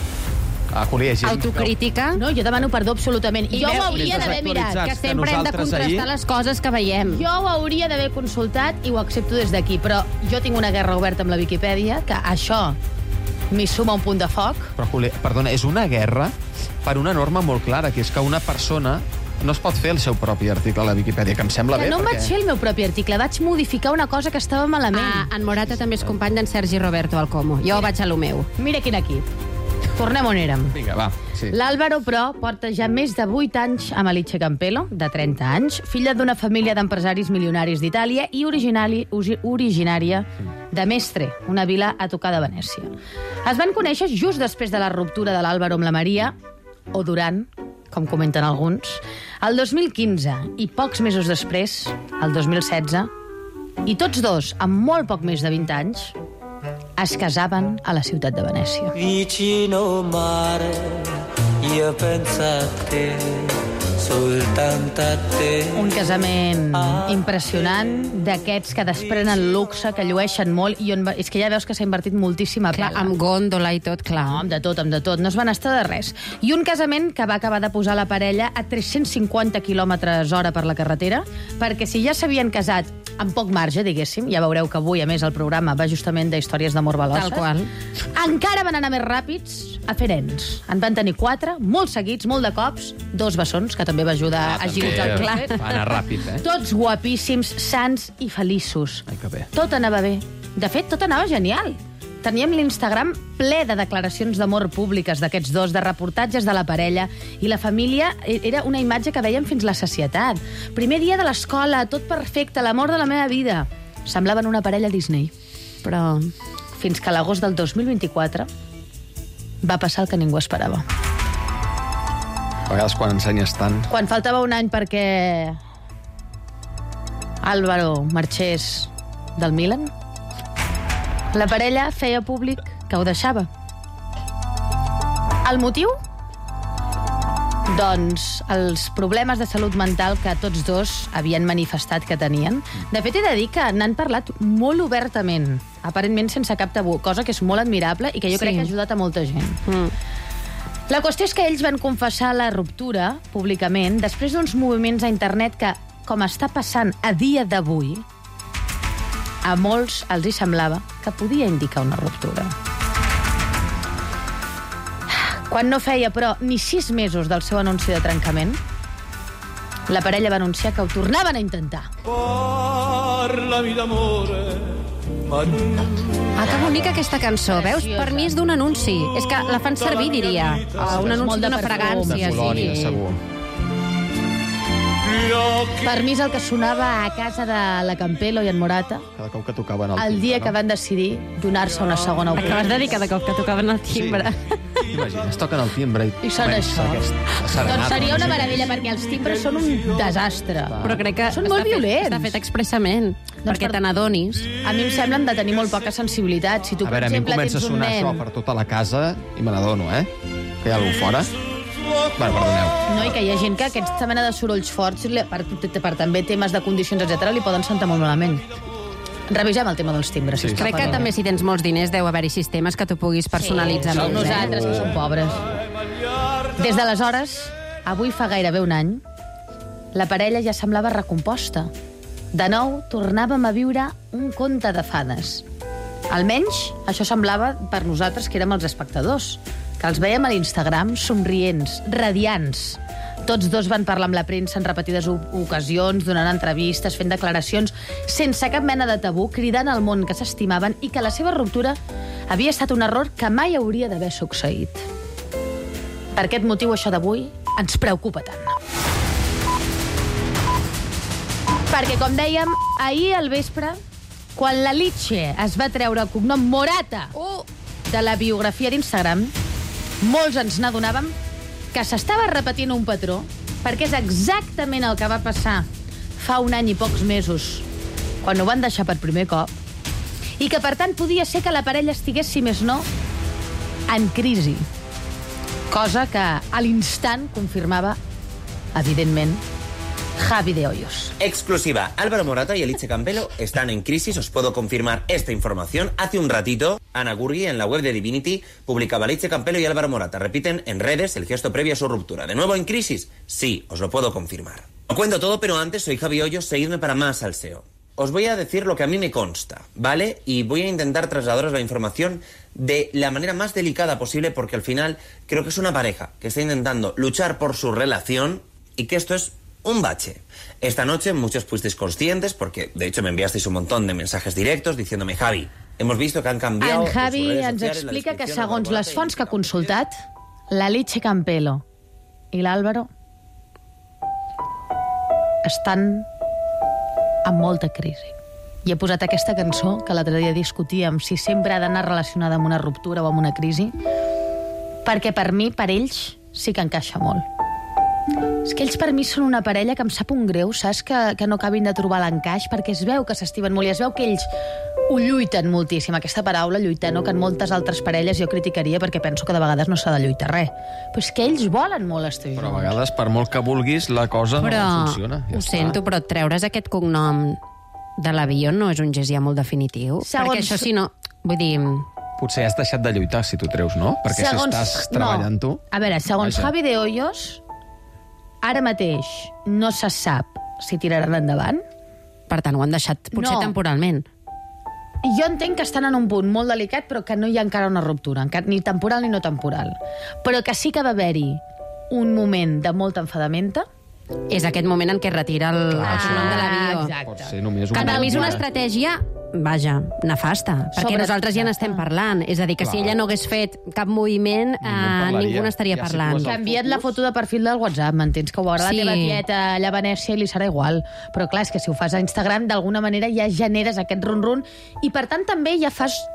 autocrítica. No, jo demano perdó absolutament. I Jo ho hauria d'haver mirat. Que sempre hem de contrastar les coses que veiem. Jo ho hauria d'haver consultat i ho accepto des d'aquí, però jo tinc una guerra oberta amb la Viquipèdia, que això m'hi suma un punt de foc. Però, Julià, perdona, és una guerra per una norma molt clara, que és que una persona no es pot fer el seu propi article a la Viquipèdia, que em sembla bé. No vaig fer el meu propi article, vaig modificar una cosa que estava malament. En Morata també és company d'en Sergi Roberto al Como. Jo vaig a lo meu. Mira quin equip. Tornem on érem. Vinga, va. Sí. L'Àlvaro, però, porta ja més de 8 anys amb Alice Campello, de 30 anys, filla d'una família d'empresaris milionaris d'Itàlia i originària de Mestre, una vila a tocar de Venècia. Es van conèixer just després de la ruptura de l'Àlvaro amb la Maria, o durant, com comenten alguns, el 2015, i pocs mesos després, el 2016, i tots dos, amb molt poc més de 20 anys, es casaven a la ciutat de Venècia. Vicino mare, io penso a te, soltanto a te. Un casament impressionant, d'aquests que desprenen luxe, que llueixen molt, i és que ja veus que s'ha invertit moltíssima pela. Amb gòndola i tot, clar. No, amb de tot. No es van estar de res. I un casament que va acabar de posar la parella a 350 km/h per la carretera, perquè si ja s'havien casat amb poc marge, diguéssim, ja veureu que avui, a més, el programa va justament d'històries d'amor veloses. Tal qual. Encara van anar més ràpids a fer nens. En van tenir 4, molt seguits, molt de cops, 2 bessons, que també va ajudar a agilitzar el procés. Va anar ràpid, Tots guapíssims, sants i feliços. Ai, que bé. Tot anava bé. De fet, tot anava genial. Teníem l'Instagram ple de declaracions d'amor públiques d'aquests dos, de reportatges de la parella, i la família era una imatge que veiem fins la sacietat. Primer dia de l'escola, tot perfecte, l'amor de la meva vida. Semblaven una parella Disney. Però fins que a l'agost del 2024 va passar el que ningú esperava. A vegades quan ensenyes tant... Quan faltava un any perquè Álvaro marxés del Milan, la parella feia públic que ho deixava. El motiu? Doncs els problemes de salut mental que tots dos havien manifestat que tenien. De fet, he de dir que n'han parlat molt obertament, aparentment sense cap tabú, cosa que és molt admirable i que jo crec que ha ajudat a molta gent. La qüestió és que ells van confessar la ruptura públicament després d'uns moviments a internet que, com està passant a dia d'avui, a molts els hi semblava que podia indicar una ruptura. Quan no feia, però, ni 6 mesos del seu anunci de trencament, la parella va anunciar que ho tornaven a intentar. Parlami d'amore, que bonica aquesta cançó, veus? Per mi és d'un anunci. És que la fan servir, diria. Un anunci d'una fragància. De colònia, segur. Per mi és el que sonava a casa de la Campello i en Morata cada cop que tocaven el timbre. El dia que van decidir donar-se una segona oportunitat. Acabes de dir cada cop que tocaven el timbre. Imagines, toquen el timbre i sona això. Doncs seria una meravella, perquè els timbres són un desastre. Però crec que són molt violents. Està fet expressament, perquè te n'adonis. A mi em semblen de tenir molt poca sensibilitat. Si tu, a veure, a mi em comença a sonar això per tota la casa i me n'adono, que hi ha algú fora. Bueno, perdoneu. No, i que hi ha gent que aquesta mena de sorolls forts, per també temes de condicions, etc., li poden sentar molt malament. Revisem el tema dels timbres. Sí. Crec que també si tens molts diners deu haver-hi sistemes que tu puguis personalitzar. Som nosaltres, que som pobres. Des d'aleshores, avui fa gairebé un any, la parella ja semblava recomposta. De nou, tornàvem a viure un conte de fades. Almenys, això semblava per nosaltres que érem els espectadors, que els veiem a l'Instagram somrients, radiants. Tots dos van parlar amb la premsa en repetides ocasions, donant entrevistes, fent declaracions, sense cap mena de tabú, cridant al món que s'estimaven i que la seva ruptura havia estat un error que mai hauria d'haver succeït. Per aquest motiu, això d'avui ens preocupa tant. Perquè, com dèiem, ahir al vespre, quan la Litxe es va treure el cognom Morata de la biografia d'Instagram, molts ens n'adonàvem que s'estava repetint un patró, perquè és exactament el que va passar fa un any i pocs mesos, quan ho van deixar per primer cop, i que, per tant, podia ser que la parella estigués, si més no, en crisi. Cosa que a l'instant confirmaba, evidentment, Javi de Hoyos. Exclusiva. Álvaro Morata y Elitche Campelo están en crisis. Os puedo confirmar esta información. Hace un ratito, Ana Gurgui, en la web de Divinity, publicaba Elitche Campelo y Álvaro Morata. Repiten en redes el gesto previo a su ruptura. ¿De nuevo en crisis? Sí, os lo puedo confirmar. Lo cuento todo, pero antes soy Javi Hoyos. Seguidme para más salseo. Os voy a decir lo que a mí me consta, ¿vale? Y voy a intentar trasladaros la información de la manera más delicada posible, porque al final creo que es una pareja que está intentando luchar por su relación y que esto es un bache. Esta noche muchos fuisteis conscientes, porque de hecho me enviasteis un montón de mensajes directos diciéndome: Javi, hemos visto que han cambiado... En Javi ens explica que, segons les fonts que ha consultat, la Elitche Campelo i l'Álvaro estan amb molta crisi. I he posat aquesta cançó, que l'altre dia discutíem si sempre ha d'anar relacionada amb una ruptura o amb una crisi, perquè per mi, per ells, sí que encaixa molt. És que ells per mi són una parella que em sap un greu, saps? Que no acabin de trobar l'encaix, perquè es veu que s'estimen molt i es veu que ells ho lluiten moltíssim. Aquesta paraula, lluitar, no? Que en moltes altres parelles jo criticaria, perquè penso que de vegades no s'ha de lluitar res. Però és que ells volen molt estar junts. Però a vegades, per molt que vulguis, la cosa no funciona. Ho sento, però treure's aquest cognom de l'avió no és un gest ja molt definitiu. Perquè això, si no... Vull dir... Potser has deixat de lluitar, si tu treus, no? Perquè si estàs treballant tu... A veure, segons Javi de Hoyos, ara mateix no se sap si tiraran endavant. Per tant, ho han deixat potser temporalment. Jo entenc que estan en un punt molt delicat, però que no hi ha encara una ruptura, ni temporal ni no temporal. Però que sí que va haver-hi un moment de molta enfadamenta. És aquest moment en què retira el nom de l'avió. Pot ser només un... Que per mi és una estratègia, vaja, nefasta, perquè nosaltres ja n'estem parlant. És a dir, que si ella no hagués fet cap moviment, ningú n'estaria parlant. Que ha enviat la foto de perfil del WhatsApp, m'entens? Que ho veurà la teva tieta allà a Venècia i li serà igual. Però clar, és que si ho fas a Instagram, d'alguna manera ja generes aquest run-run i, per tant, també ja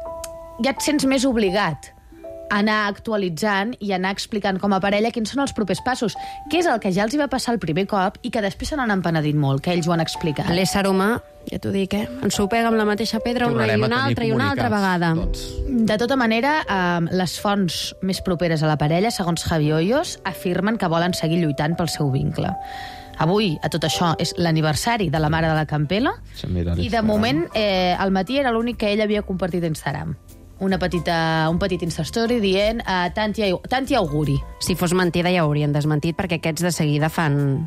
et sents més obligat a anar actualitzant i anar explicant com a parella quins són els propers passos, que és el que ja els hi va passar el primer cop i que després se n'han empenedit molt, que ells ho han explicat. L'ésser humà, ja t'ho dic, ens ho pega amb la mateixa pedra una i una altra vegada. De tota manera, les fonts més properes a la parella, segons Javi Hoyos, afirmen que volen seguir lluitant pel seu vincle. Avui, a tot això, és l'aniversari de la mare de la Campelo i, de moment, al matí era l'únic que ell havia compartit a Instagram. Un petit Instastory dient tanti auguri. Si fos mentida ja ho haurien desmentit, perquè aquests de seguida fan...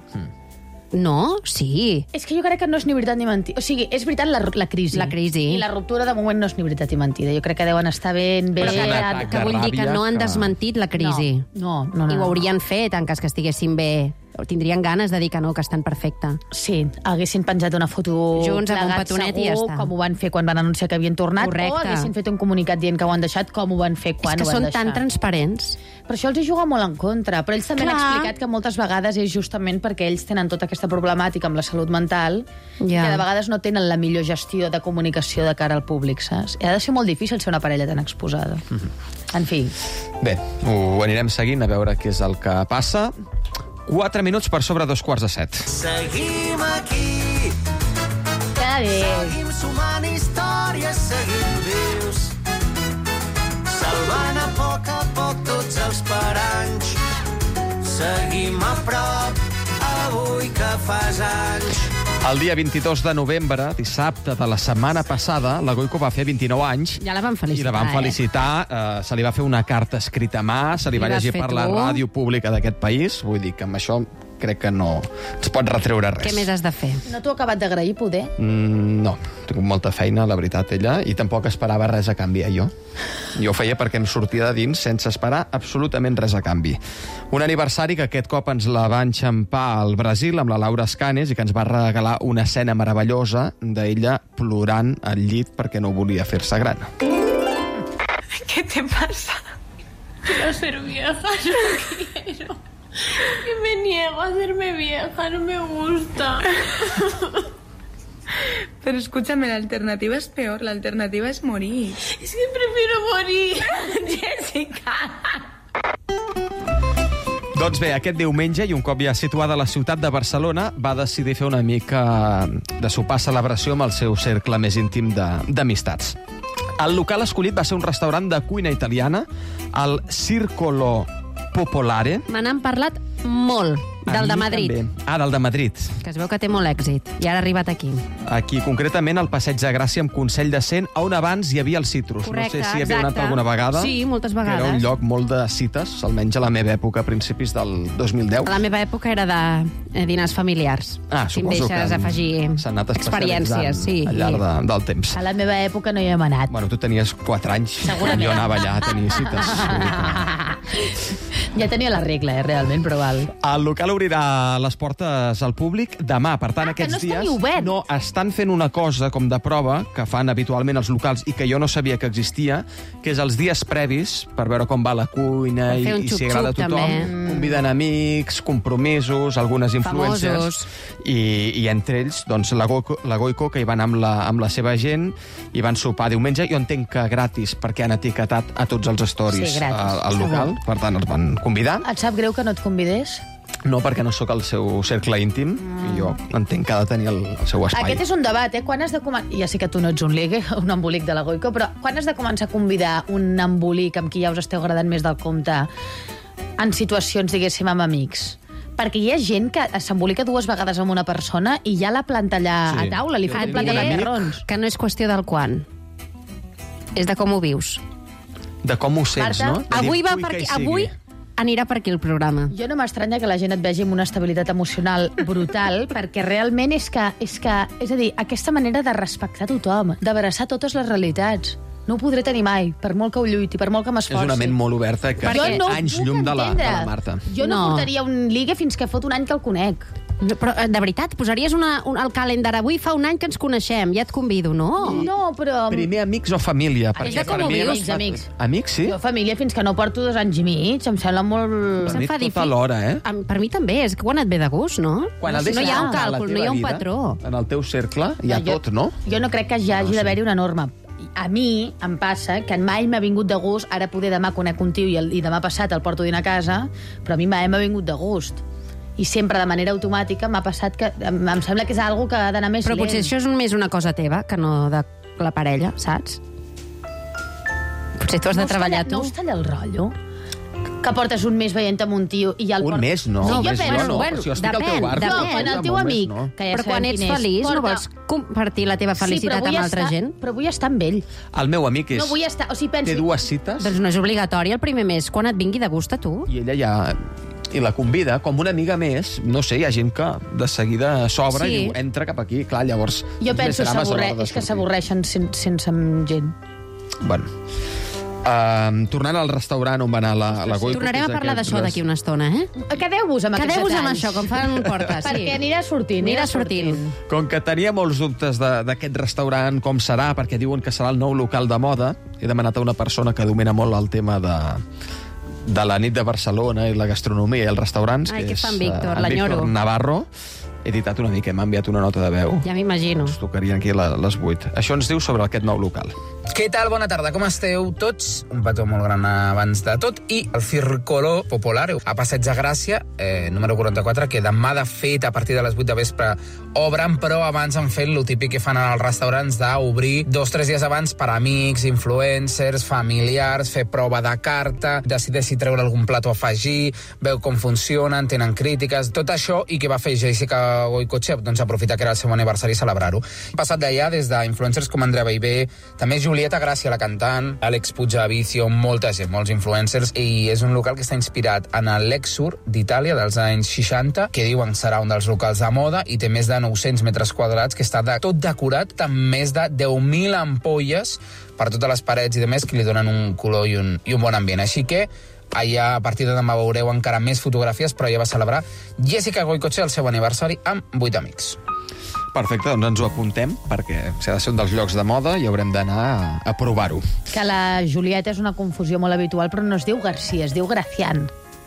No? Sí. És que jo crec que no és ni veritat ni mentida. O sigui, és veritat la crisi. La crisi. I la ruptura, de moment, no és ni veritat ni mentida. Jo crec que deuen estar ben... Però que vull dir que no han desmentit la crisi. No. I ho haurien fet en cas que estiguessin bé. Tindrien ganes de dir que no, que estan perfecte. Sí, haguessin penjat una foto junts amb un petonet segur, i ja està. Com ho van fer quan van anunciar que havien tornat. Correcte. O haguessin fet un comunicat dient que ho han deixat, com ho van fer quan ho van deixar. És que són tan transparents. Però això els hi juga molt en contra. Però ells també han explicat que moltes vegades és justament perquè ells tenen tota aquesta problemàtica amb la salut mental que de vegades no tenen la millor gestió de comunicació de cara al públic, saps? I ha de ser molt difícil ser una parella tan exposada. En fi. Bé, ho anirem seguint a veure què és el que passa. 4 minuts per sobre 2:15. Seguim aquí. Seguim sumant històries, seguim vius. Salvant a poc tots els paranys. Seguim a prop, avui que fas anys. El dia 22 de novembre, dissabte de la setmana passada, la Goico va fer 29 anys. Ja la van felicitar, I la van felicitar. Se li va fer una carta escrita a mà, se li va llegir per la ràdio pública d'aquest país. Vull dir que amb això crec que no es pot retreure res. Què més has de fer? No t'ho ha acabat d'agrair, poder? No, tinc molta feina, la veritat, ella, i tampoc esperava res a canvi, jo. Jo ho feia perquè em sortia de dins sense esperar absolutament res a canvi. Un aniversari que aquest cop ens la va enxampar al Brasil amb la Laura Escanes i que ens va regalar una escena meravellosa d'ella plorant al llit perquè no volia fer-se gran. ¿Qué te pasa? Quiero ser vieja, no quiero. Que me niego a hacerme vieja, no me gusta. Pero escúchame, la alternativa es peor, la alternativa es morir. Es que prefiero morir, Jessica. Doncs bé, aquest diumenge, i un cop ja situada a la ciutat de Barcelona, va decidir fer una mica de sopar celebració amb el seu cercle més íntim d'amistats. El local escollit va ser un restaurant de cuina italiana, el Circolo Popolare. Me n'han parlat molt, del de Madrid. També. Del de Madrid. Que es veu que té molt èxit. I ara ha arribat aquí. Aquí, concretament, al Passeig de Gràcia amb Consell de Cent, on abans hi havia el Citrus. Correcte, no sé si hi havia anat alguna vegada. Sí, moltes vegades. Era un lloc molt de cites, almenys a la meva època, a principis del 2010. A la meva època era de dinars familiars. Suposo que em deixes afegir experiències, sí. Al llarg del temps. A la meva època no hi hem anat. Bueno, tu tenies 4 anys. Segurament. Jo anava allà a tenir cites. Ja tenia la regla, realment, però val. El local obrirà les portes al públic demà. Per tant, aquests dies no estan fent una cosa com de prova que fan habitualment els locals i que jo no sabia que existia, que és els dies previs per veure com va la cuina i si agrada a tothom. Conviden amics, compromisos, algunes influencers. I entre ells, doncs, la Goico, que hi van amb la seva gent, i van sopar diumenge. Jo entenc que gratis, perquè han etiquetat a tots els stories al local. Per tant, els van convidar. Et sap greu que no et convidés? No, perquè no sóc el seu cercle íntim i jo entenc que ha de tenir el seu espai. Aquest és un debat, Quan has de començar... Ja sé que tu no ets un ligue, un embolic de la Goico, però quan has de començar a convidar un embolic amb qui ja us esteu agradant més del compte en situacions, diguéssim, amb amics? Perquè hi ha gent que s'embolica 2 vegades amb una persona i ja la planta allà a taula, li fa un plat de macarrons. Que no és qüestió del quan. És de com ho vius. De com ho sents, no? Avui anirà per aquí el programa. Jo no m'estranya que la gent et vegi amb una estabilitat emocional brutal, perquè realment és a dir, aquesta manera de respectar tothom, d'abraçar totes les realitats, no ho podré tenir mai, per molt que ho lluiti, per molt que m'esforci. És una ment molt oberta que anys llum de la Marta. Jo no portaria un ligue fins que fot un any que el conec. Però, de veritat, posaries al calendar avui fa un any que ens coneixem, ja et convido, no? No, però... Primer amics o família? És de com ho vius, amics. Amics, sí? Jo família fins que no porto 2 anys i mig, em sembla molt... Per mi tota l'hora, Per mi també, és que quan et ve de gust, no? Quan no hi ha un càlcul, no hi ha un patró. En el teu cercle hi ha tot, no? Jo no crec que ja hagi d'haver-hi una norma. A mi em passa que mai m'ha vingut de gust, ara poder demà conec un tio i demà passat el porto a dinar a casa, però a mi mai m'ha vingut de gust. I sempre de manera automàtica m'ha passat que em sembla que és algo que ha d'anar més lent. Però potser això és més una cosa teva que no de la parella, saps? Potser tu has de treballar tu. No us talla el rotllo? Que portes un mes veient amb un tio i ja el portes... Un mes, no. Sí, jo penso, però si jo estic al teu bar... No, quan el teu amic, que ja però quan ets feliç no vols compartir la teva felicitat amb altra gent? Però vull estar amb ell. El meu amic no vull estar... té 2 cites... Doncs no és obligatori el primer mes, quan et vingui de gust a tu. I ella ja... I la convida com una amiga més. No sé, hi ha gent que de seguida s'obre i diu, entra cap aquí. Clar, llavors... Jo penso que s'avorreixen sense gent. Bueno... tornant al restaurant on va anar la Goico... Tornarem a parlar d'això d'aquí una estona, Quedeu-vos amb aquests detalls. Quedeu-vos amb això, com fan portes. Perquè anirà sortint. Com que tenia molts dubtes d'aquest restaurant, com serà, perquè diuen que serà el nou local de moda, he demanat a una persona que domina molt el tema de la nit de Barcelona i la gastronomia i els restaurants, que és en Víctor Navarro. He editat una mica, m'ha enviat una nota de veu. Ja m'imagino. Ens tocarien aquí a les 8. Això ens diu sobre aquest nou local. Què tal? Bona tarda, com esteu tots? Un petó molt gran abans de tot. I el Círculo Popular a Passeig de Gràcia, número 44, que demà, de fet, a partir de les 8 de vespre obren, però abans han fet lo típic que fan als restaurants d'obrir 2 o 3 dies abans per amics, influencers, familiars, fer prova de carta, decidir si treure algun plat o afegir, veu com funcionen, tenen crítiques, tot això, i què va fer Jessica Goicoechea? Doncs aprofitar que era el seu aniversari i celebrar-ho. Passat d'allà, des d'influencers com Andrea Bellver, també Julieta Gràcia, la cantant, Àlex Puig a Vicio, molta gent, molts influencers, i és un local que està inspirat en el Lexur d'Itàlia dels anys 60, que diuen serà un dels locals de moda i té més de 900 metres quadrats, que està tot decorat amb més de 10.000 ampolles per totes les parets i demés, que li donen un color i un bon ambient. Així que allà, a partir de demà, veureu encara més fotografies, però ja va celebrar Jessica Goicoechea el seu aniversari amb 8 amics. Perfecte, doncs ens ho apuntem, perquè si ha de ser un dels llocs de moda i haurem d'anar a provar-ho. Que la Julieta és una confusió molt habitual, però no es diu García, es diu Gracián.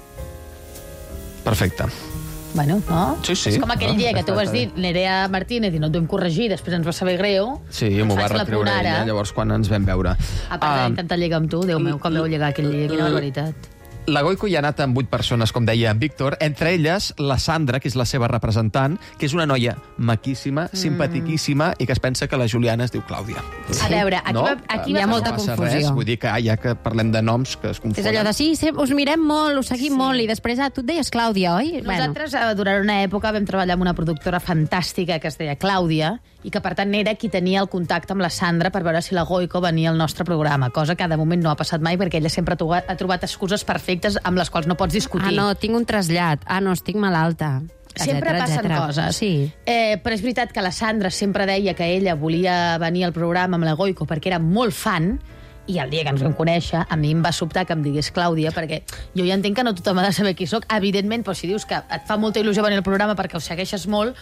Perfecte. Bueno, no? Sí, sí. És com aquell dia que tu vas dir Nerea Martínez i no et vam corregir, després ens va saber greu. Sí, m'ho va retreure ella, llavors quan ens vam veure. A part d'intentar lligar amb tu, Déu meu, com vau lligar aquell dia, quina barbaritat. La Goico hi ha anat amb 8 persones, com deia en Víctor, entre elles la Sandra, que és la seva representant, que és una noia maquíssima, simpatiquíssima, i que es pensa que la Juliana es diu Clàudia. A veure, aquí hi ha molta confusió. Res, vull dir que ja que parlem de noms que es confonen. És allò de, sí, us mirem molt, us seguim molt, i després, tu et deies Clàudia, oi? Nosaltres, durant una època, vam treballar amb una productora fantàstica que es deia Clàudia, i que, per tant, era qui tenia el contacte amb la Sandra per veure si la Goico venia al nostre programa, cosa que de moment no ha passat mai, perquè ella sempre ha trobat excuses perfectes amb les quals no pots discutir. No, tinc un trasllat. No, estic malalta. Sempre passen coses. Sí. Però és veritat que la Sandra sempre deia que ella volia venir al programa amb la Goico perquè era molt fan, i el dia que ens vam conèixer, a mi em va sobtar que em digués Clàudia, perquè jo ja entenc que no tothom ha de saber qui sóc, evidentment, però si dius que et fa molta il·lusió venir al programa perquè ho segueixes molt,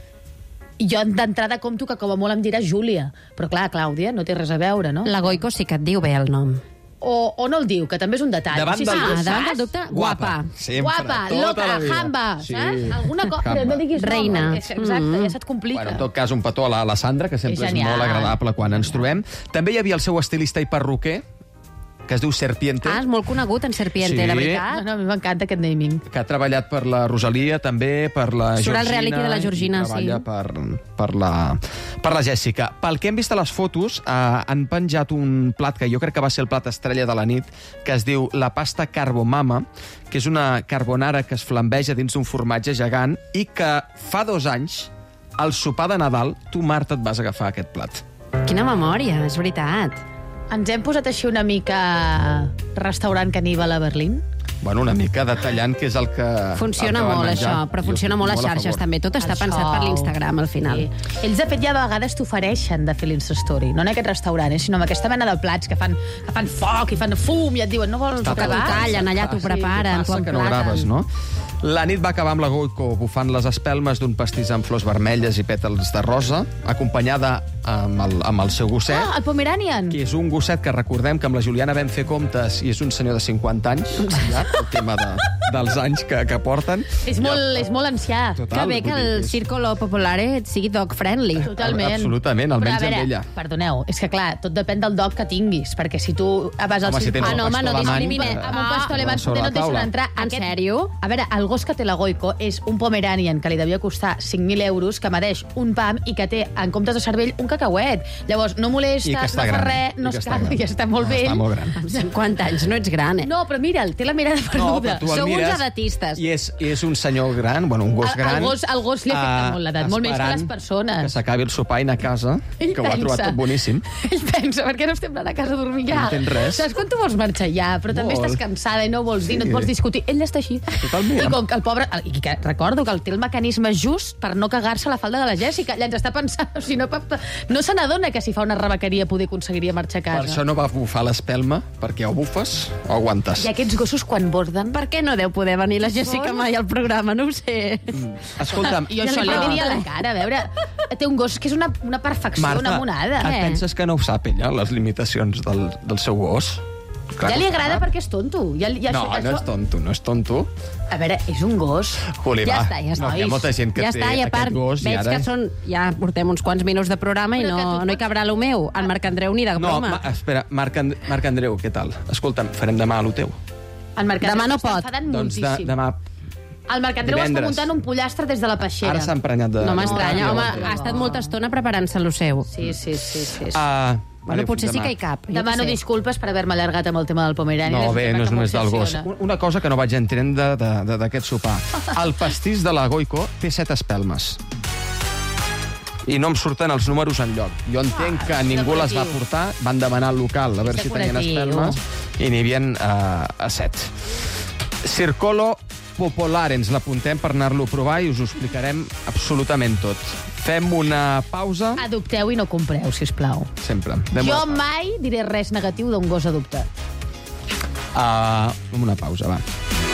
jo d'entrada compto que com a molt em dirà Júlia. Però clar, Clàudia no té res a veure, no? La Goico sí que et diu bé el nom. O no el diu, que també és un detall. Davant del dubte, guapa. Guapa, loca, jamba, saps? Alguna cosa, però no diguis reina. Exacte, ja se't complica. Bueno, en tot cas, un petó a la Sandra, que sempre és molt agradable quan ens trobem. També hi havia el seu estilista i perruquer, que es diu Serpiente. És molt conegut en Serpiente, de veritat. No, a mi m'encanta aquest naming. Que ha treballat per la Rosalia, també, per la Georgina. Surt el reality de la Georgina, sí. Treballa per la Jèssica. Pel que hem vist a les fotos, han penjat un plat que jo crec que va ser el plat estrella de la nit, que es diu la pasta carbomama, que és una carbonara que es flambeja dins d'un formatge gegant i que fa 2 anys, al sopar de Nadal, tu, Marta, et vas agafar aquest plat. Quina memòria, és veritat. Ens hem posat així una mica restaurant caníbal a Berlín? Bueno, una mica detallant que és el que... Funciona molt, això, però funciona molt a xarxes, també. Tot està pensat per l'Instagram, al final. Sí. Ells, de fet, ja a vegades t'ofereixen de fer l'Instastory. No en aquest restaurant, sinó amb aquesta mena de plats que fan foc i fan fum i et diuen, no vols que t'ho tallen, allà t'ho preparen, t'ho emplaten. No graves, no? La nit va acabar amb la Goico bufant les espelmes d'un pastís amb flors vermelles i pètals de rosa, acompanyada amb el seu gosset. El Pomeranian. Que és un gosset que recordem que amb la Juliana vam fer comptes i és un senyor de 50 anys, ja, el tema dels anys que porten. És molt ancià. Total, que bé que el Círculo Popular sigui dog-friendly. Totalment. Absolutament, almenys amb ella. Perdoneu, és que clar, tot depèn del dog que tinguis, perquè si tu vas al Círculo... no discrimines. Amb un pastor alemany no et deixen entrar. En sèrio? A veure, el gos que té la Goico és un Pomeranian que li devia costar 5.000 euros, que medeix un pam i que té, en comptes de cervell, un cacauet. Llavors, no molesta, no fa res, no es caga, i està molt vell. Està molt gran. Amb 50 anys no ets gran, eh? No, però mira'l, té la mirada perduda. Sou uns edatistes. I és un senyor gran, bueno, un gos gran. El gos li afecta molt l'edat, molt més que les persones. Que s'acabi el sopar i anar a casa, que ho ha trobat tot boníssim. Ell pensa, per què no estem anant a casa a dormir ja? No entén res. Saps quan tu vols marxar ja, però també estàs cansada i no vols dir, no et vols discutir. Ell està així. Totalment. I com que el pobre... I que recordo que té el mecanisme just per no cagar-se a la falda de la Jèssica. Ella ens està pensant, o sigui, no se n'adona que si fa una rebequeria poder aconseguiria marxar a casa. Per això no va bufar l'espelma, perquè o bufes o aguantes. I aquests gossos quan borden... Per què no deu poder venir la Jèssica mai al programa? No ho sé. Escolta'm... Jo això li diria a la cara, a veure... Té un gos que és una perfecció, Marta, una monada. Et penses que no ho sap ella, les limitacions del seu gos? Ja li agrada perquè és tonto. No és tonto. A veure, és un gos. Juli, Ja va. està, ja està. No, hi ha molta gent que ja té està, i a part, aquest gos i veig ara... que ja portem uns quants minuts de programa i no hi cabrà lo meu, en Marc Andreu, ni de broma. Espera, Marc Andreu, què tal? Escolta'm, farem demà lo teu. El Marc Andreu Demà no s'està pot. enfadant Doncs moltíssim. demà... El Marc Andreu està divendres. muntant un pollastre des de la peixera. Ara s'ha emprenyat de... No m'estranya, home, ha estat molta estona preparant-se lo seu. Sí. Bueno, potser sí que hi cap. Demano disculpes per haver-me allargat amb el tema del Pomerani. No, bé, no és només del gos. M'obsessiona. Una cosa que no vaig entendre d'aquest sopar. El pastís de la Goico té 7 espelmes. I no em surten els números enlloc. Jo entenc que ningú les va portar, van demanar al local a veure si tenien espelmes, i n'hi havia a 7. Circolo Popolare, ens l'apuntem per anar-lo a provar i us ho explicarem absolutament tot. Fem una pausa. Adopteu i no compreu, sisplau. Sempre. Jo mai diré res negatiu d'un gos adoptat. Fem una pausa, va.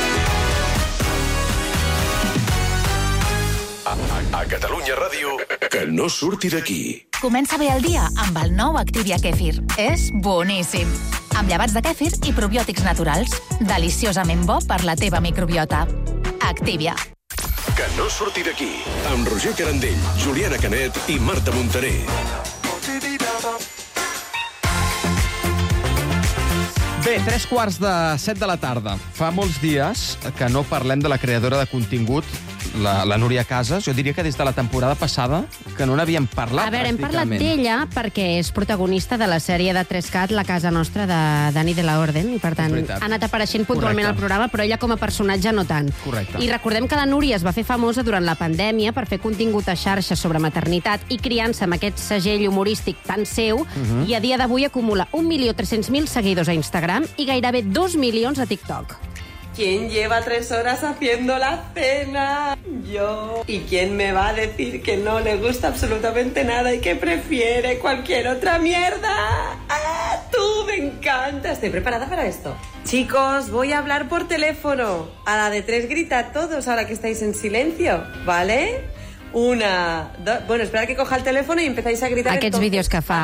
A Catalunya Ràdio, que no surti d'aquí. Comença bé el dia amb el nou Activia Kefir. És boníssim. Amb llevats de kèfir i probiòtics naturals. Deliciosament bo per la teva microbiota. Activia. Que no surti d'aquí. Amb Roger Carandell, Juliana Canet i Marta Montaner. Bé, 3:15 de la tarda. Fa molts dies que no parlem de la creadora de contingut, la Núria Casas. Jo diria que des de la temporada passada que no n'havíem parlat. A veure, hem parlat d'ella perquè és protagonista de la sèrie de 3CAT, La casa nostra, de Dani de la Orden, i per tant ha anat apareixent puntualment al programa, però ella com a personatge no tant. Correcte. I recordem que la Núria es va fer famosa durant la pandèmia per fer contingut a xarxes sobre maternitat i criança amb aquest segell humorístic tan seu, i a dia d'avui acumula 1.300.000 seguidors a Instagram i gairebé 2 milions a TikTok. ¿Quién lleva 3 horas haciendo la cena? Yo. ¿Y quién me va a decir que no le gusta absolutamente nada y que prefiere cualquier otra mierda? ¡Ah, tú! Me encanta. Estoy preparada para esto. Chicos, voy a hablar por teléfono. A la de 3 grita todos ahora que estáis en silencio, ¿vale? 1, 2... Bueno, esperad que coja el teléfono y empezáis a gritar. Aquests vídeos que fa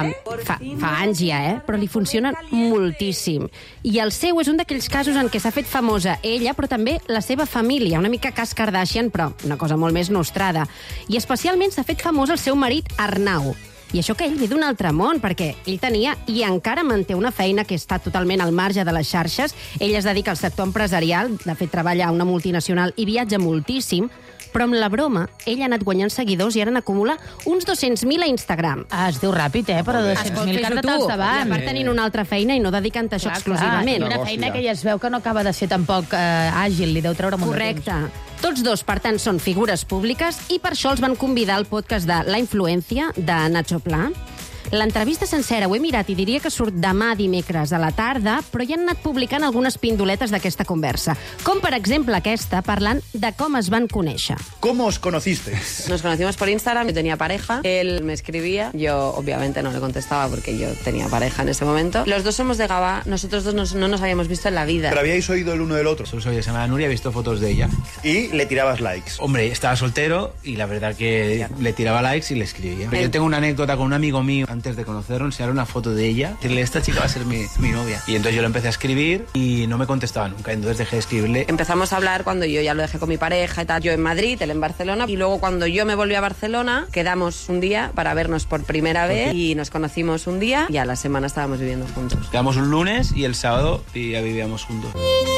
anys ja, però li funcionen moltíssim. I el seu és un d'aquells casos en què s'ha fet famosa ella, però també la seva família, una mica cas Kardashian, però una cosa molt més nostrada. I especialment s'ha fet famós el seu marit Arnau. I això que ell ve d'un altre món, perquè ell tenia i encara manté una feina que està totalment al marge de les xarxes. Ell es dedica al sector empresarial, de fet treballa a una multinacional i viatja moltíssim, però amb la broma, ell ha anat guanyant seguidors i ara n'acumula uns 200.000 a Instagram. Es diu ràpid, però 200.000 cartes al davant. I a part tenint una altra feina i no dedicant a això exclusivament. Una feina que ja es veu que no acaba de ser tampoc àgil, li deu treure molt de temps. Correcte. Tots dos, per tant, són figures públiques i per això els van convidar al podcast de La Influencia, de Nacho Plá. L'entrevista sencera ho he mirat i diria que surt demà dimecres a la tarda, però ja han anat publicant algunes pindoletes d'aquesta conversa. Com, per exemple, aquesta, parlant de com es van conèixer. ¿Cómo os conocisteis? Nos conocimos por Instagram, yo tenía pareja, él me escribía, yo obviamente no le contestaba porque yo tenía pareja en ese momento. Los dos somos de Gavà, nosotros dos no nos habíamos visto en la vida. ¿Pero habíais oído el uno del otro? Solo sabía que se llamaba Nuria, he visto fotos de ella. Y le tirabas likes. Hombre, estaba soltero y la verdad que le tiraba likes y le escribía. Yo tengo una anécdota con un amigo mío, antes de conocerlo, enseñar una foto de ella, decirle, esta chica va a ser mi novia. Y entonces yo le empecé a escribir y no me contestaba nunca, entonces dejé de escribirle. Empezamos a hablar cuando yo ya lo dejé con mi pareja y tal, yo en Madrid, él en Barcelona, y luego cuando yo me volví a Barcelona, quedamos un día para vernos por primera vez y nos conocimos un día y a la semana estábamos viviendo juntos. Quedamos un lunes y el sábado ya vivíamos juntos.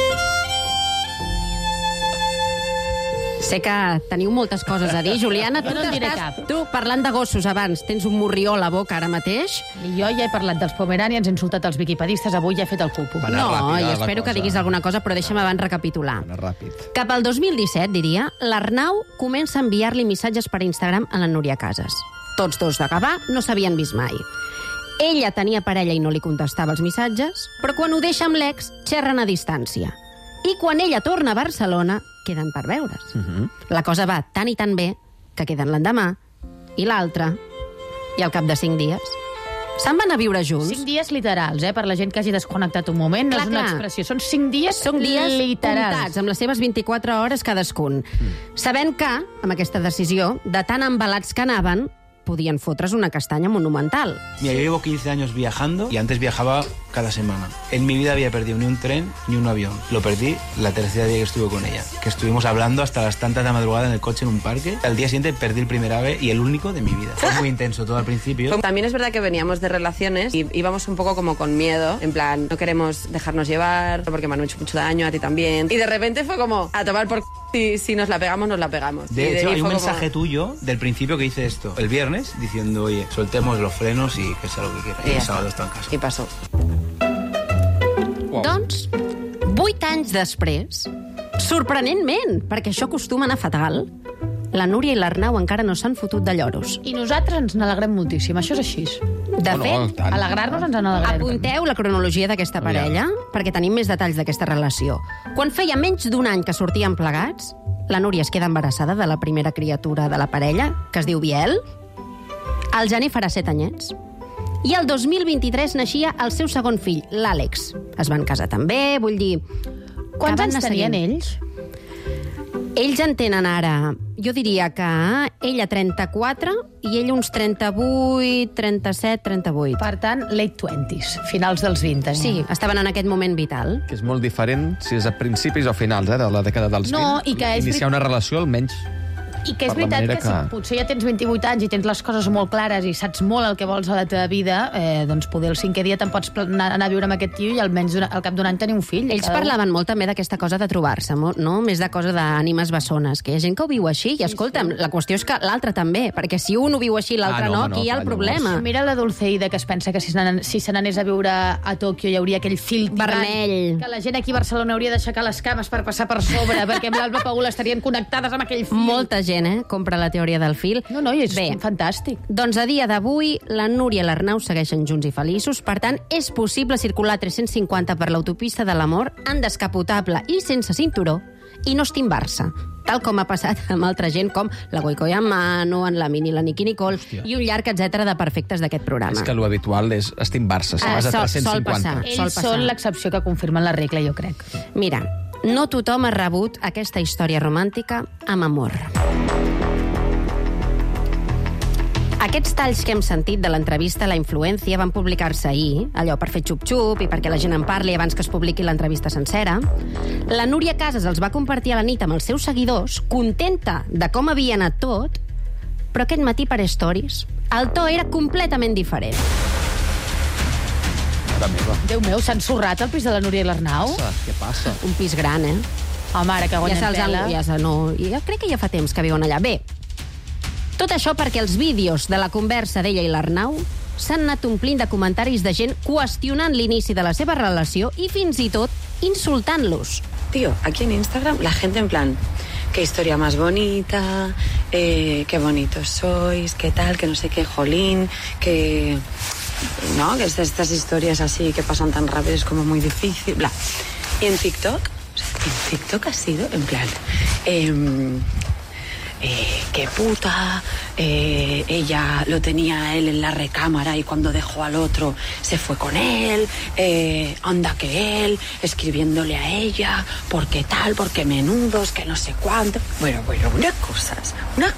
Sé que teniu moltes coses a dir. Juliana, tu, Jo no en diré cap. tu parlant de gossos abans, tens un morrió a la boca ara mateix? I jo ja he parlat dels Pomeranians, he insultat els viquipedistes, avui ja he fet el cupo. No, i espero que diguis alguna cosa, però deixa'm abans recapitular. Ràpid. Cap al 2017, diria, l'Arnau comença a enviar-li missatges per Instagram a la Núria Casas. Tots dos de Gavà no s'havien vist mai. Ella tenia parella i no li contestava els missatges, però quan ho deixa amb l'ex, xerren a distància. I quan ella torna a Barcelona, queden per veure's. La cosa va tan i tan bé que queden l'endemà i l'altre, i al cap de 5 dies se'n van a viure junts. 5 dies literals, per la gent que hagi desconnectat un moment, no és una expressió. Són 5 dies literals. Comptats, amb les seves 24 hores cadascun. Sabent que, amb aquesta decisió, de tan embalats que anaven, podien fotre's una castanya monumental. Mira, yo llevo 15 años viajando y antes viajaba cada semana. En mi vida había perdido ni un tren ni un avión. Lo perdí la tercera día que estuve con ella, que estuvimos hablando hasta las tantas de madrugada en el coche en un parque. Al día siguiente perdí el primer ave y el único de mi vida. Fue muy intenso todo al principio. También es verdad que veníamos de relaciones y íbamos un poco como con miedo, en plan, no queremos dejarnos llevar porque me han hecho mucho daño, a ti también. Y de repente fue como, a tomar por si nos la pegamos, nos la pegamos. De hecho, hay un mensaje tuyo del principio que dice esto, el viernes, diciendo, oye, soltemos los frenos y que sea lo que quiera. Y el sábado está en casa. I passó. Wow. Doncs, 8 anys després, sorprenentment, perquè això acostuma a anar fatal, la Núria i l'Arnau encara no s'han fotut de lloros. I nosaltres ens n'alegrem moltíssim, això és així. De fet, alegrar-nos ens n'alegrem. Apunteu la cronologia d'aquesta parella, perquè tenim més detalls d'aquesta relació. Quan feia menys d'un any que sortien plegats, la Núria es queda embarassada de la primera criatura de la parella, que es diu Biel. Al gener farà 7 anyets. I el 2023 naixia el seu segon fill, l'Àlex. Es van casar també, vull dir... Quants anys tenien ells? Ells en tenen ara, jo diria que ella 34 i ell uns 38, 37, 38. Per tant, late 20s, finals dels 20. Sí, estaven en aquest moment vital. Que és molt diferent si és a principis o finals de la dècada dels 20. No, i que és iniciar una relació almenys... I que és veritat que si potser ja tens 28 anys i tens les coses molt clares i saps molt el que vols a la teva vida, doncs poder el 5è dia te'n pots anar a viure amb aquest tio i almenys al cap d'un any tenir un fill. Ells parlaven molt també d'aquesta cosa de trobar-se, no? Més de cosa d'ànimes bessones, que hi ha gent que ho viu així, i escolta'm, la qüestió és que l'altre també, perquè si un ho viu així i l'altre no, aquí hi ha el problema. Mira la Dulceida, que es pensa que si se n'anés a viure a Tòquio hi hauria aquell fil vermell, que la gent aquí a Barcelona hauria d'aixecar les cames per passar per sobre, perquè amb l'Alba Paula estarien connectades amb aquell fil. Molta gent, compra la teoria del fil. No, i és fantàstic. Doncs a dia d'avui, la Núria i l'Arnau segueixen junts i feliços, per tant, és possible circular 350 per l'autopista de l'amor en descapotable i sense cinturó i no estimbar-se, tal com ha passat amb altra gent com la Goicoy Amano, en la Mini, la Nicky Nicole i un llarg etcètera de perfectes d'aquest programa. És que l'habitual és estimbar-se, si vas a 350. Ells són l'excepció que confirmen la regla, jo crec. Mira, no tothom ha rebut aquesta història romàntica amb amor. Aquests talls que hem sentit de l'entrevista a la Influencia van publicar-se ahir, allò per fer xup-xup i perquè la gent en parli abans que es publiqui l'entrevista sencera. La Núria Casas els va compartir a la nit amb els seus seguidors, contenta de com havia anat tot, però aquest matí per stories el to era completament diferent. Déu meu, s'ha ensorrat el pis de la Núria i l'Arnau? Què passa? Un pis gran, Home, ara que guanyen tela. Jo crec que ja fa temps que viuen allà. Bé, tot això perquè els vídeos de la conversa d'ella i l'Arnau s'han anat omplint de comentaris de gent qüestionant l'inici de la seva relació i fins i tot insultant-los. Tío, aquí en Instagram la gente en plan, qué historia más bonita, qué bonitos sois, qué tal, que no sé qué, jolín, que... ¿no? Que estas historias así que pasan tan rápido es como muy difícil, bla. Y en TikTok ha sido en plan... qué puta, ella lo tenía a él en la recámara y cuando dejó al otro se fue con él, anda que él, escribiéndole a ella, porque tal, porque menudos, que no sé cuánto. Bueno, unas cosas.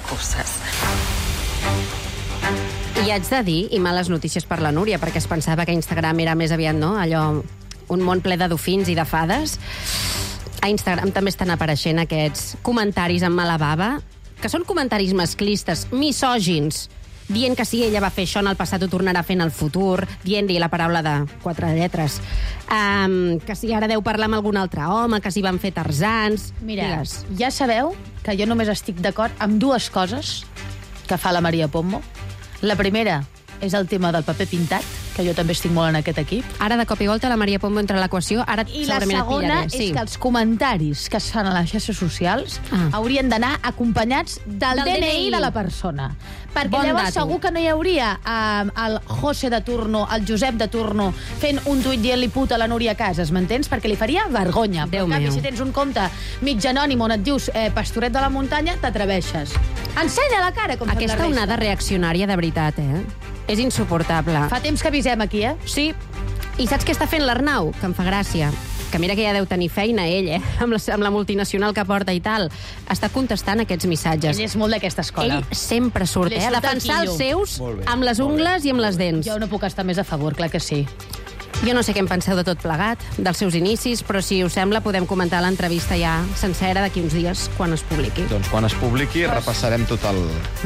I haig de dir, i males notícies per la Núria, perquè es pensava que Instagram era més aviat, no?, allò, un món ple de dofins i de fades. A Instagram també estan apareixent aquests comentaris amb mala bava, que són comentaris masclistes, misògins, dient que si ella va fer això en el passat ho tornarà a fer en el futur, dient-li la paraula de 4 lletres, que si ara deu parlar amb algun altre home, que si van fer tarzans... Mira, ja sabeu que jo només estic d'acord amb 2 coses que fa la Maria Pombo. La primera és el tema del paper pintat, que jo també estic molt en aquest equip. Ara, de cop i volta, la Maria Pombo entra a l'equació, ara I la segona és que els comentaris que es fan a les xarxes socials haurien d'anar acompanyats del DNI de la persona. Perquè llavors segur que no hi hauria el José de turno, el Josep de turno, fent un tuit dient-li puta a la Núria Casas, m'entens? Perquè li faria vergonya. Però en canvi, si tens un compte mig anònim on et dius Pastoret de la muntanya, t'atreveixes. Ensenya la cara com fem la resta. Aquesta onada reaccionària de veritat, és insuportable. Fa temps que avisem aquí, Sí. I saps què està fent l'Arnau? Que em fa gràcia. que mira que ja deu tenir feina ell, amb la multinacional que porta i tal, està contestant aquests missatges. Ell és molt d'aquesta escola. Ell sempre surt, a defensar els seus amb les ungles i amb les dents. Jo no puc estar més a favor, clar que sí. Jo no sé què en penseu de tot plegat, dels seus inicis, però si us sembla podem comentar l'entrevista ja sencera d'aquí uns dies, quan es publiqui. Doncs quan es publiqui repassarem tot el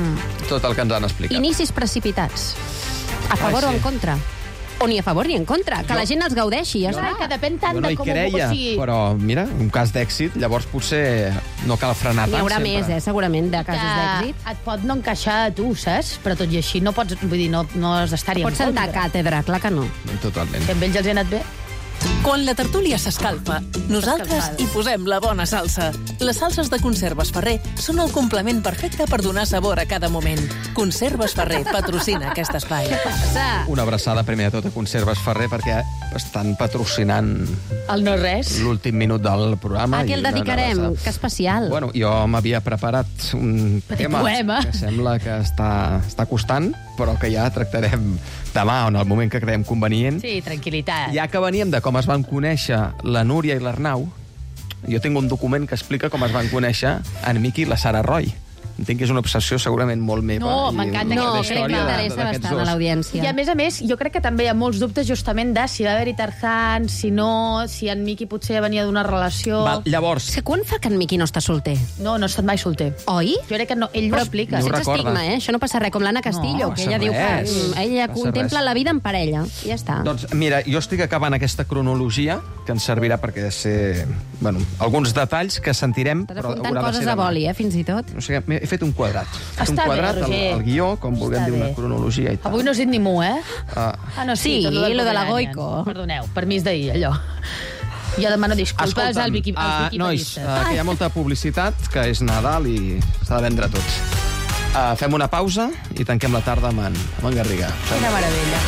que ens han explicat. Inicis precipitats. A favor o en contra? O ni a favor ni en contra, que la gent els gaudeixi, ja està. Que depèn tant Jo no hi creia, però mira, un cas d'èxit, llavors potser no cal frenar tant. N'hi haurà més, segurament, de casos d'èxit. Et pot no encaixar a tu, saps? Però tot i així no pots, vull dir, no has d'estar-hi en contra. Pots sentar càtedra, clar que no. Totalment. Si amb ells els ha anat bé. Quan la tertúlia s'escalfa, nosaltres hi posem la bona salsa. Les salses de Conserves Ferrer són el complement perfecte per donar sabor a cada moment. Conserves Ferrer patrocina aquest espai. Una abraçada primer de tot a Conserves Ferrer perquè estan patrocinant el no res, l'últim minut del programa. A què el dedicarem? Que especial. Bueno, jo m'havia preparat un tema que sembla que està costant, però que ja tractarem demà o en el moment que creiem convenient. Sí, tranquil·litat. Ja que veníem de com es van conèixer la Núria i l'Arnau, jo tinc un document que explica com es van conèixer en Miqui i la Sara Roy. Entenc que és una obsessió segurament molt meva. No, m'encanta aquesta història. No, crec que m'interessa bastant a l'audiència. I a més, jo crec que també hi ha molts dubtes justament de si va haver-hi Tarzan, si no, si en Miqui potser venia d'una relació... Llavors... És que quan fa que en Miqui no està solter? No ha estat mai solter. Oi? Jo crec que no, ell no ho explica. Sense estigma, Això no passa res, com l'Anna Castillo, que ella diu que ella contempla la vida en parella. I ja està. Doncs mira, jo estic acabant aquesta cronologia, que ens servirà perquè sé... Bueno, alguns detalls que sentirem... Estàs apuntant coses a boli, fins i tot. O sigui, he fet un quadrat. Està un quadrat, bé, el guió, com vulguem dir, una cronologia i tal. Avui no has dit ni mu, no, sí, lo de la Goico. Perdoneu, per mi és d'ahir, allò. Jo demano disculpes als viquipedistes. Nois, que hi ha molta publicitat, que és Nadal i s'ha de vendre tot. Fem una pausa i tanquem la tarda amb en Garriga. Quina meravella.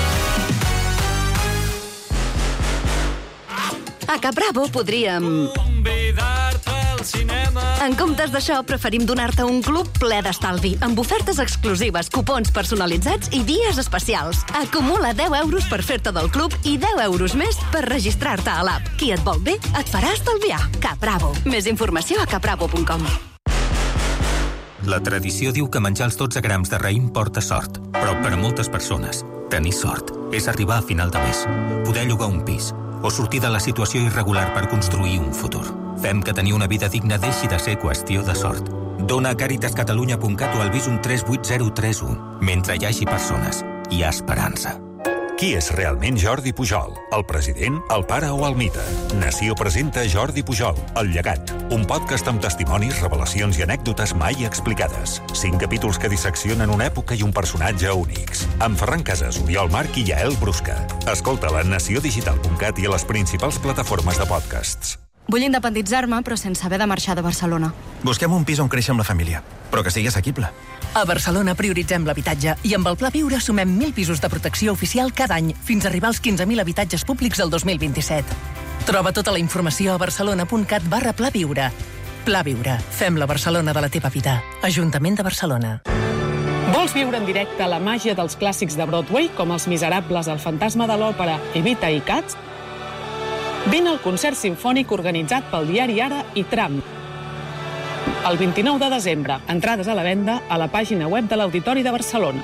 A Capravo podríem... En comptes d'això, preferim donar-te un club ple d'estalvi, amb ofertes exclusives, cupons personalitzats i dies especials. Acumula 10 euros per fer-te del club i 10 euros més per registrar-te a l'app. Qui et vol bé, et farà estalviar. Capravo. Més informació a capravo.com. La tradició diu que menjar els 12 grams de raïm porta sort, però per a moltes persones, tenir sort és arribar a final de mes, poder llogar un pis o sortir de la situació irregular per construir un futur. Fem que tenir una vida digna deixi de ser qüestió de sort. Dona a caritascatalunya.cat o al Visum 38031. Mentre hi hagi persones, hi ha esperança. Qui és realment Jordi Pujol? El president, el pare o el mite? Nació presenta Jordi Pujol, El llegat, un podcast amb testimonis, revelacions i anècdotes mai explicades. 5 capítols que disseccionen una època i un personatge únics. Amb Ferran Casas, Oriol Marc i Yael Brusca. Escolta-la a naciodigital.cat i a les principals plataformes de podcasts. Vull independitzar-me, però sense haver de marxar de Barcelona. Busquem un pis on créixer amb la família, però que sigui assequible. A Barcelona prioritzem l'habitatge i amb el Pla Viure sumem 1.000 pisos de protecció oficial cada any fins a arribar als 15.000 habitatges públics el 2027. Troba tota la informació a barcelona.cat/Pla Viure. Pla Viure. Fem la Barcelona de la teva vida. Ajuntament de Barcelona. Vols viure en directe la màgia dels clàssics de Broadway, com Els Miserables, El fantasma de l'òpera, Evita i Cats? Vine al concert simfònic organitzat pel diari Ara i Tram. El 29 de desembre, entrades a la venda a la pàgina web de l'Auditori de Barcelona.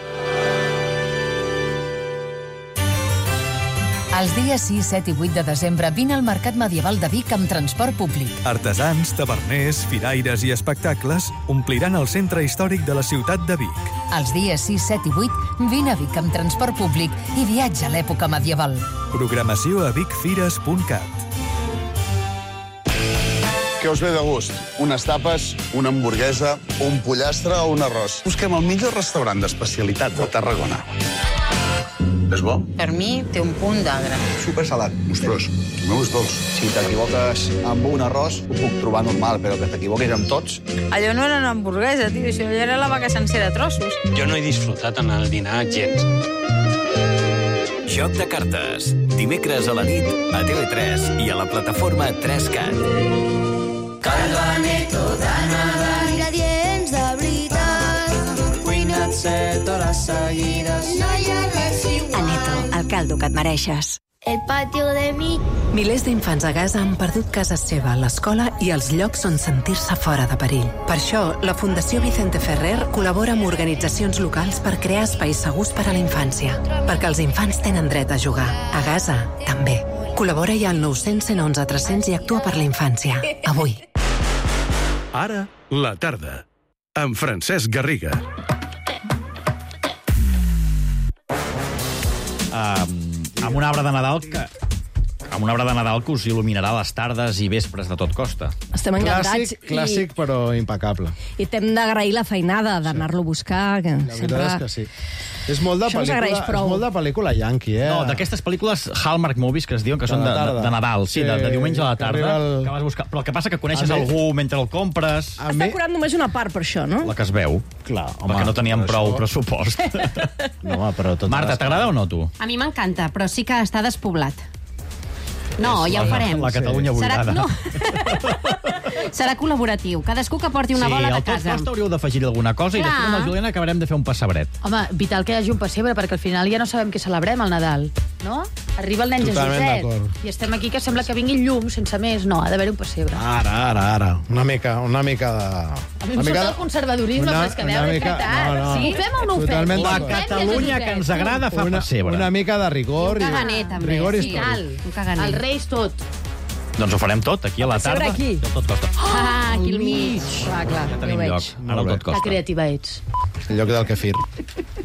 Els dies 6, 7 i 8 de desembre vine al Mercat Medieval de Vic amb transport públic. Artesans, taverners, firaires i espectacles ompliran el centre històric de la ciutat de Vic. Els dies 6, 7 i 8 vine a Vic amb transport públic i viatja a l'època medieval. Programació a vicfires.cat. Què us ve de gust? Unes tapes, una hamburguesa, un pollastre o un arròs? Busquem el millor restaurant d'especialitat de Tarragona. És bo? Per mi té un punt d'agre. Supersalat. Ostres, el meu és dolç. Si t'equivoques amb un arròs, ho puc trobar normal, però que t'equivoquis amb tots... Allò no era una hamburguesa, tio, això era la vaca sencera a trossos. Jo no he disfrutat en el dinar gens. Joc de cartes. Dimecres a la nit a TV3 i a la plataforma 3Cat. Calvaneto de Nadal, ingredients de veritat, cuina't 7 hores seguides. No hi ha res igual. Aneto, el caldo que et mereixes. el patio de mi... Milers d'infants a Gaza han perdut casa seva, l'escola i els llocs on sentir-se fora de perill. Per això, la Fundació Vicente Ferrer col·labora amb organitzacions locals per crear espais segurs per a la infància. Perquè els infants tenen dret a jugar. A Gaza, també. Col·labora ja al 900 111 300 i actua per la infància. Avui. Ara, la tarda. Amb Francesc Garriga. Amb un arbre de Nadal que us il·luminarà les tardes i vespres de tot costa. Estem encantats. Clàssic, però impecable. I t'hem d'agrair la feinada d'anar-lo a buscar. Que la veritat és que sí. És molt de pel·lícula yankee, eh? No, d'aquestes pel·lícules Hallmark Movies que es diuen que són de Nadal, sí, de diumenge a la tarda, que vas buscar. Però el que passa que coneixes algú mentre el compres... Està curant només una part per això, no? La que es veu. Clar, home, perquè no teníem prou pressupost. No, però Marta, t'agrada o no, tu? A mi m'encanta, però sí que està despoblat. No, ja ho farem. La Catalunya buidada. Serà col·laboratiu. Cadascú que porti una bola de casa. Sí, al tot costa hauríeu d'afegir alguna cosa i després amb la Juliana acabarem de fer un pessebret. Home, vital que hi hagi un pessebre, perquè al final ja no sabem què celebrem al Nadal, no? Arriba el nen Jesuset i estem aquí que sembla que vinguin llum sense més. No, ha d'haver un pessebre. Ara. Una mica de... A mi em surt el conservadorisme, però és que veure, és veritat. Ho fem o no ho fem? La Catalunya que ens agrada fa pessebre. Una mica de rigor. I un caganer, també. Rigor històric. Un caganer. Els Reis tot. Doncs ho farem tot, aquí a la tarda. Aquí. Tot costa. Aquí al mig. Clar, ja tenim lloc. Ara tot costa. Que creativa ets. El lloc del kefir.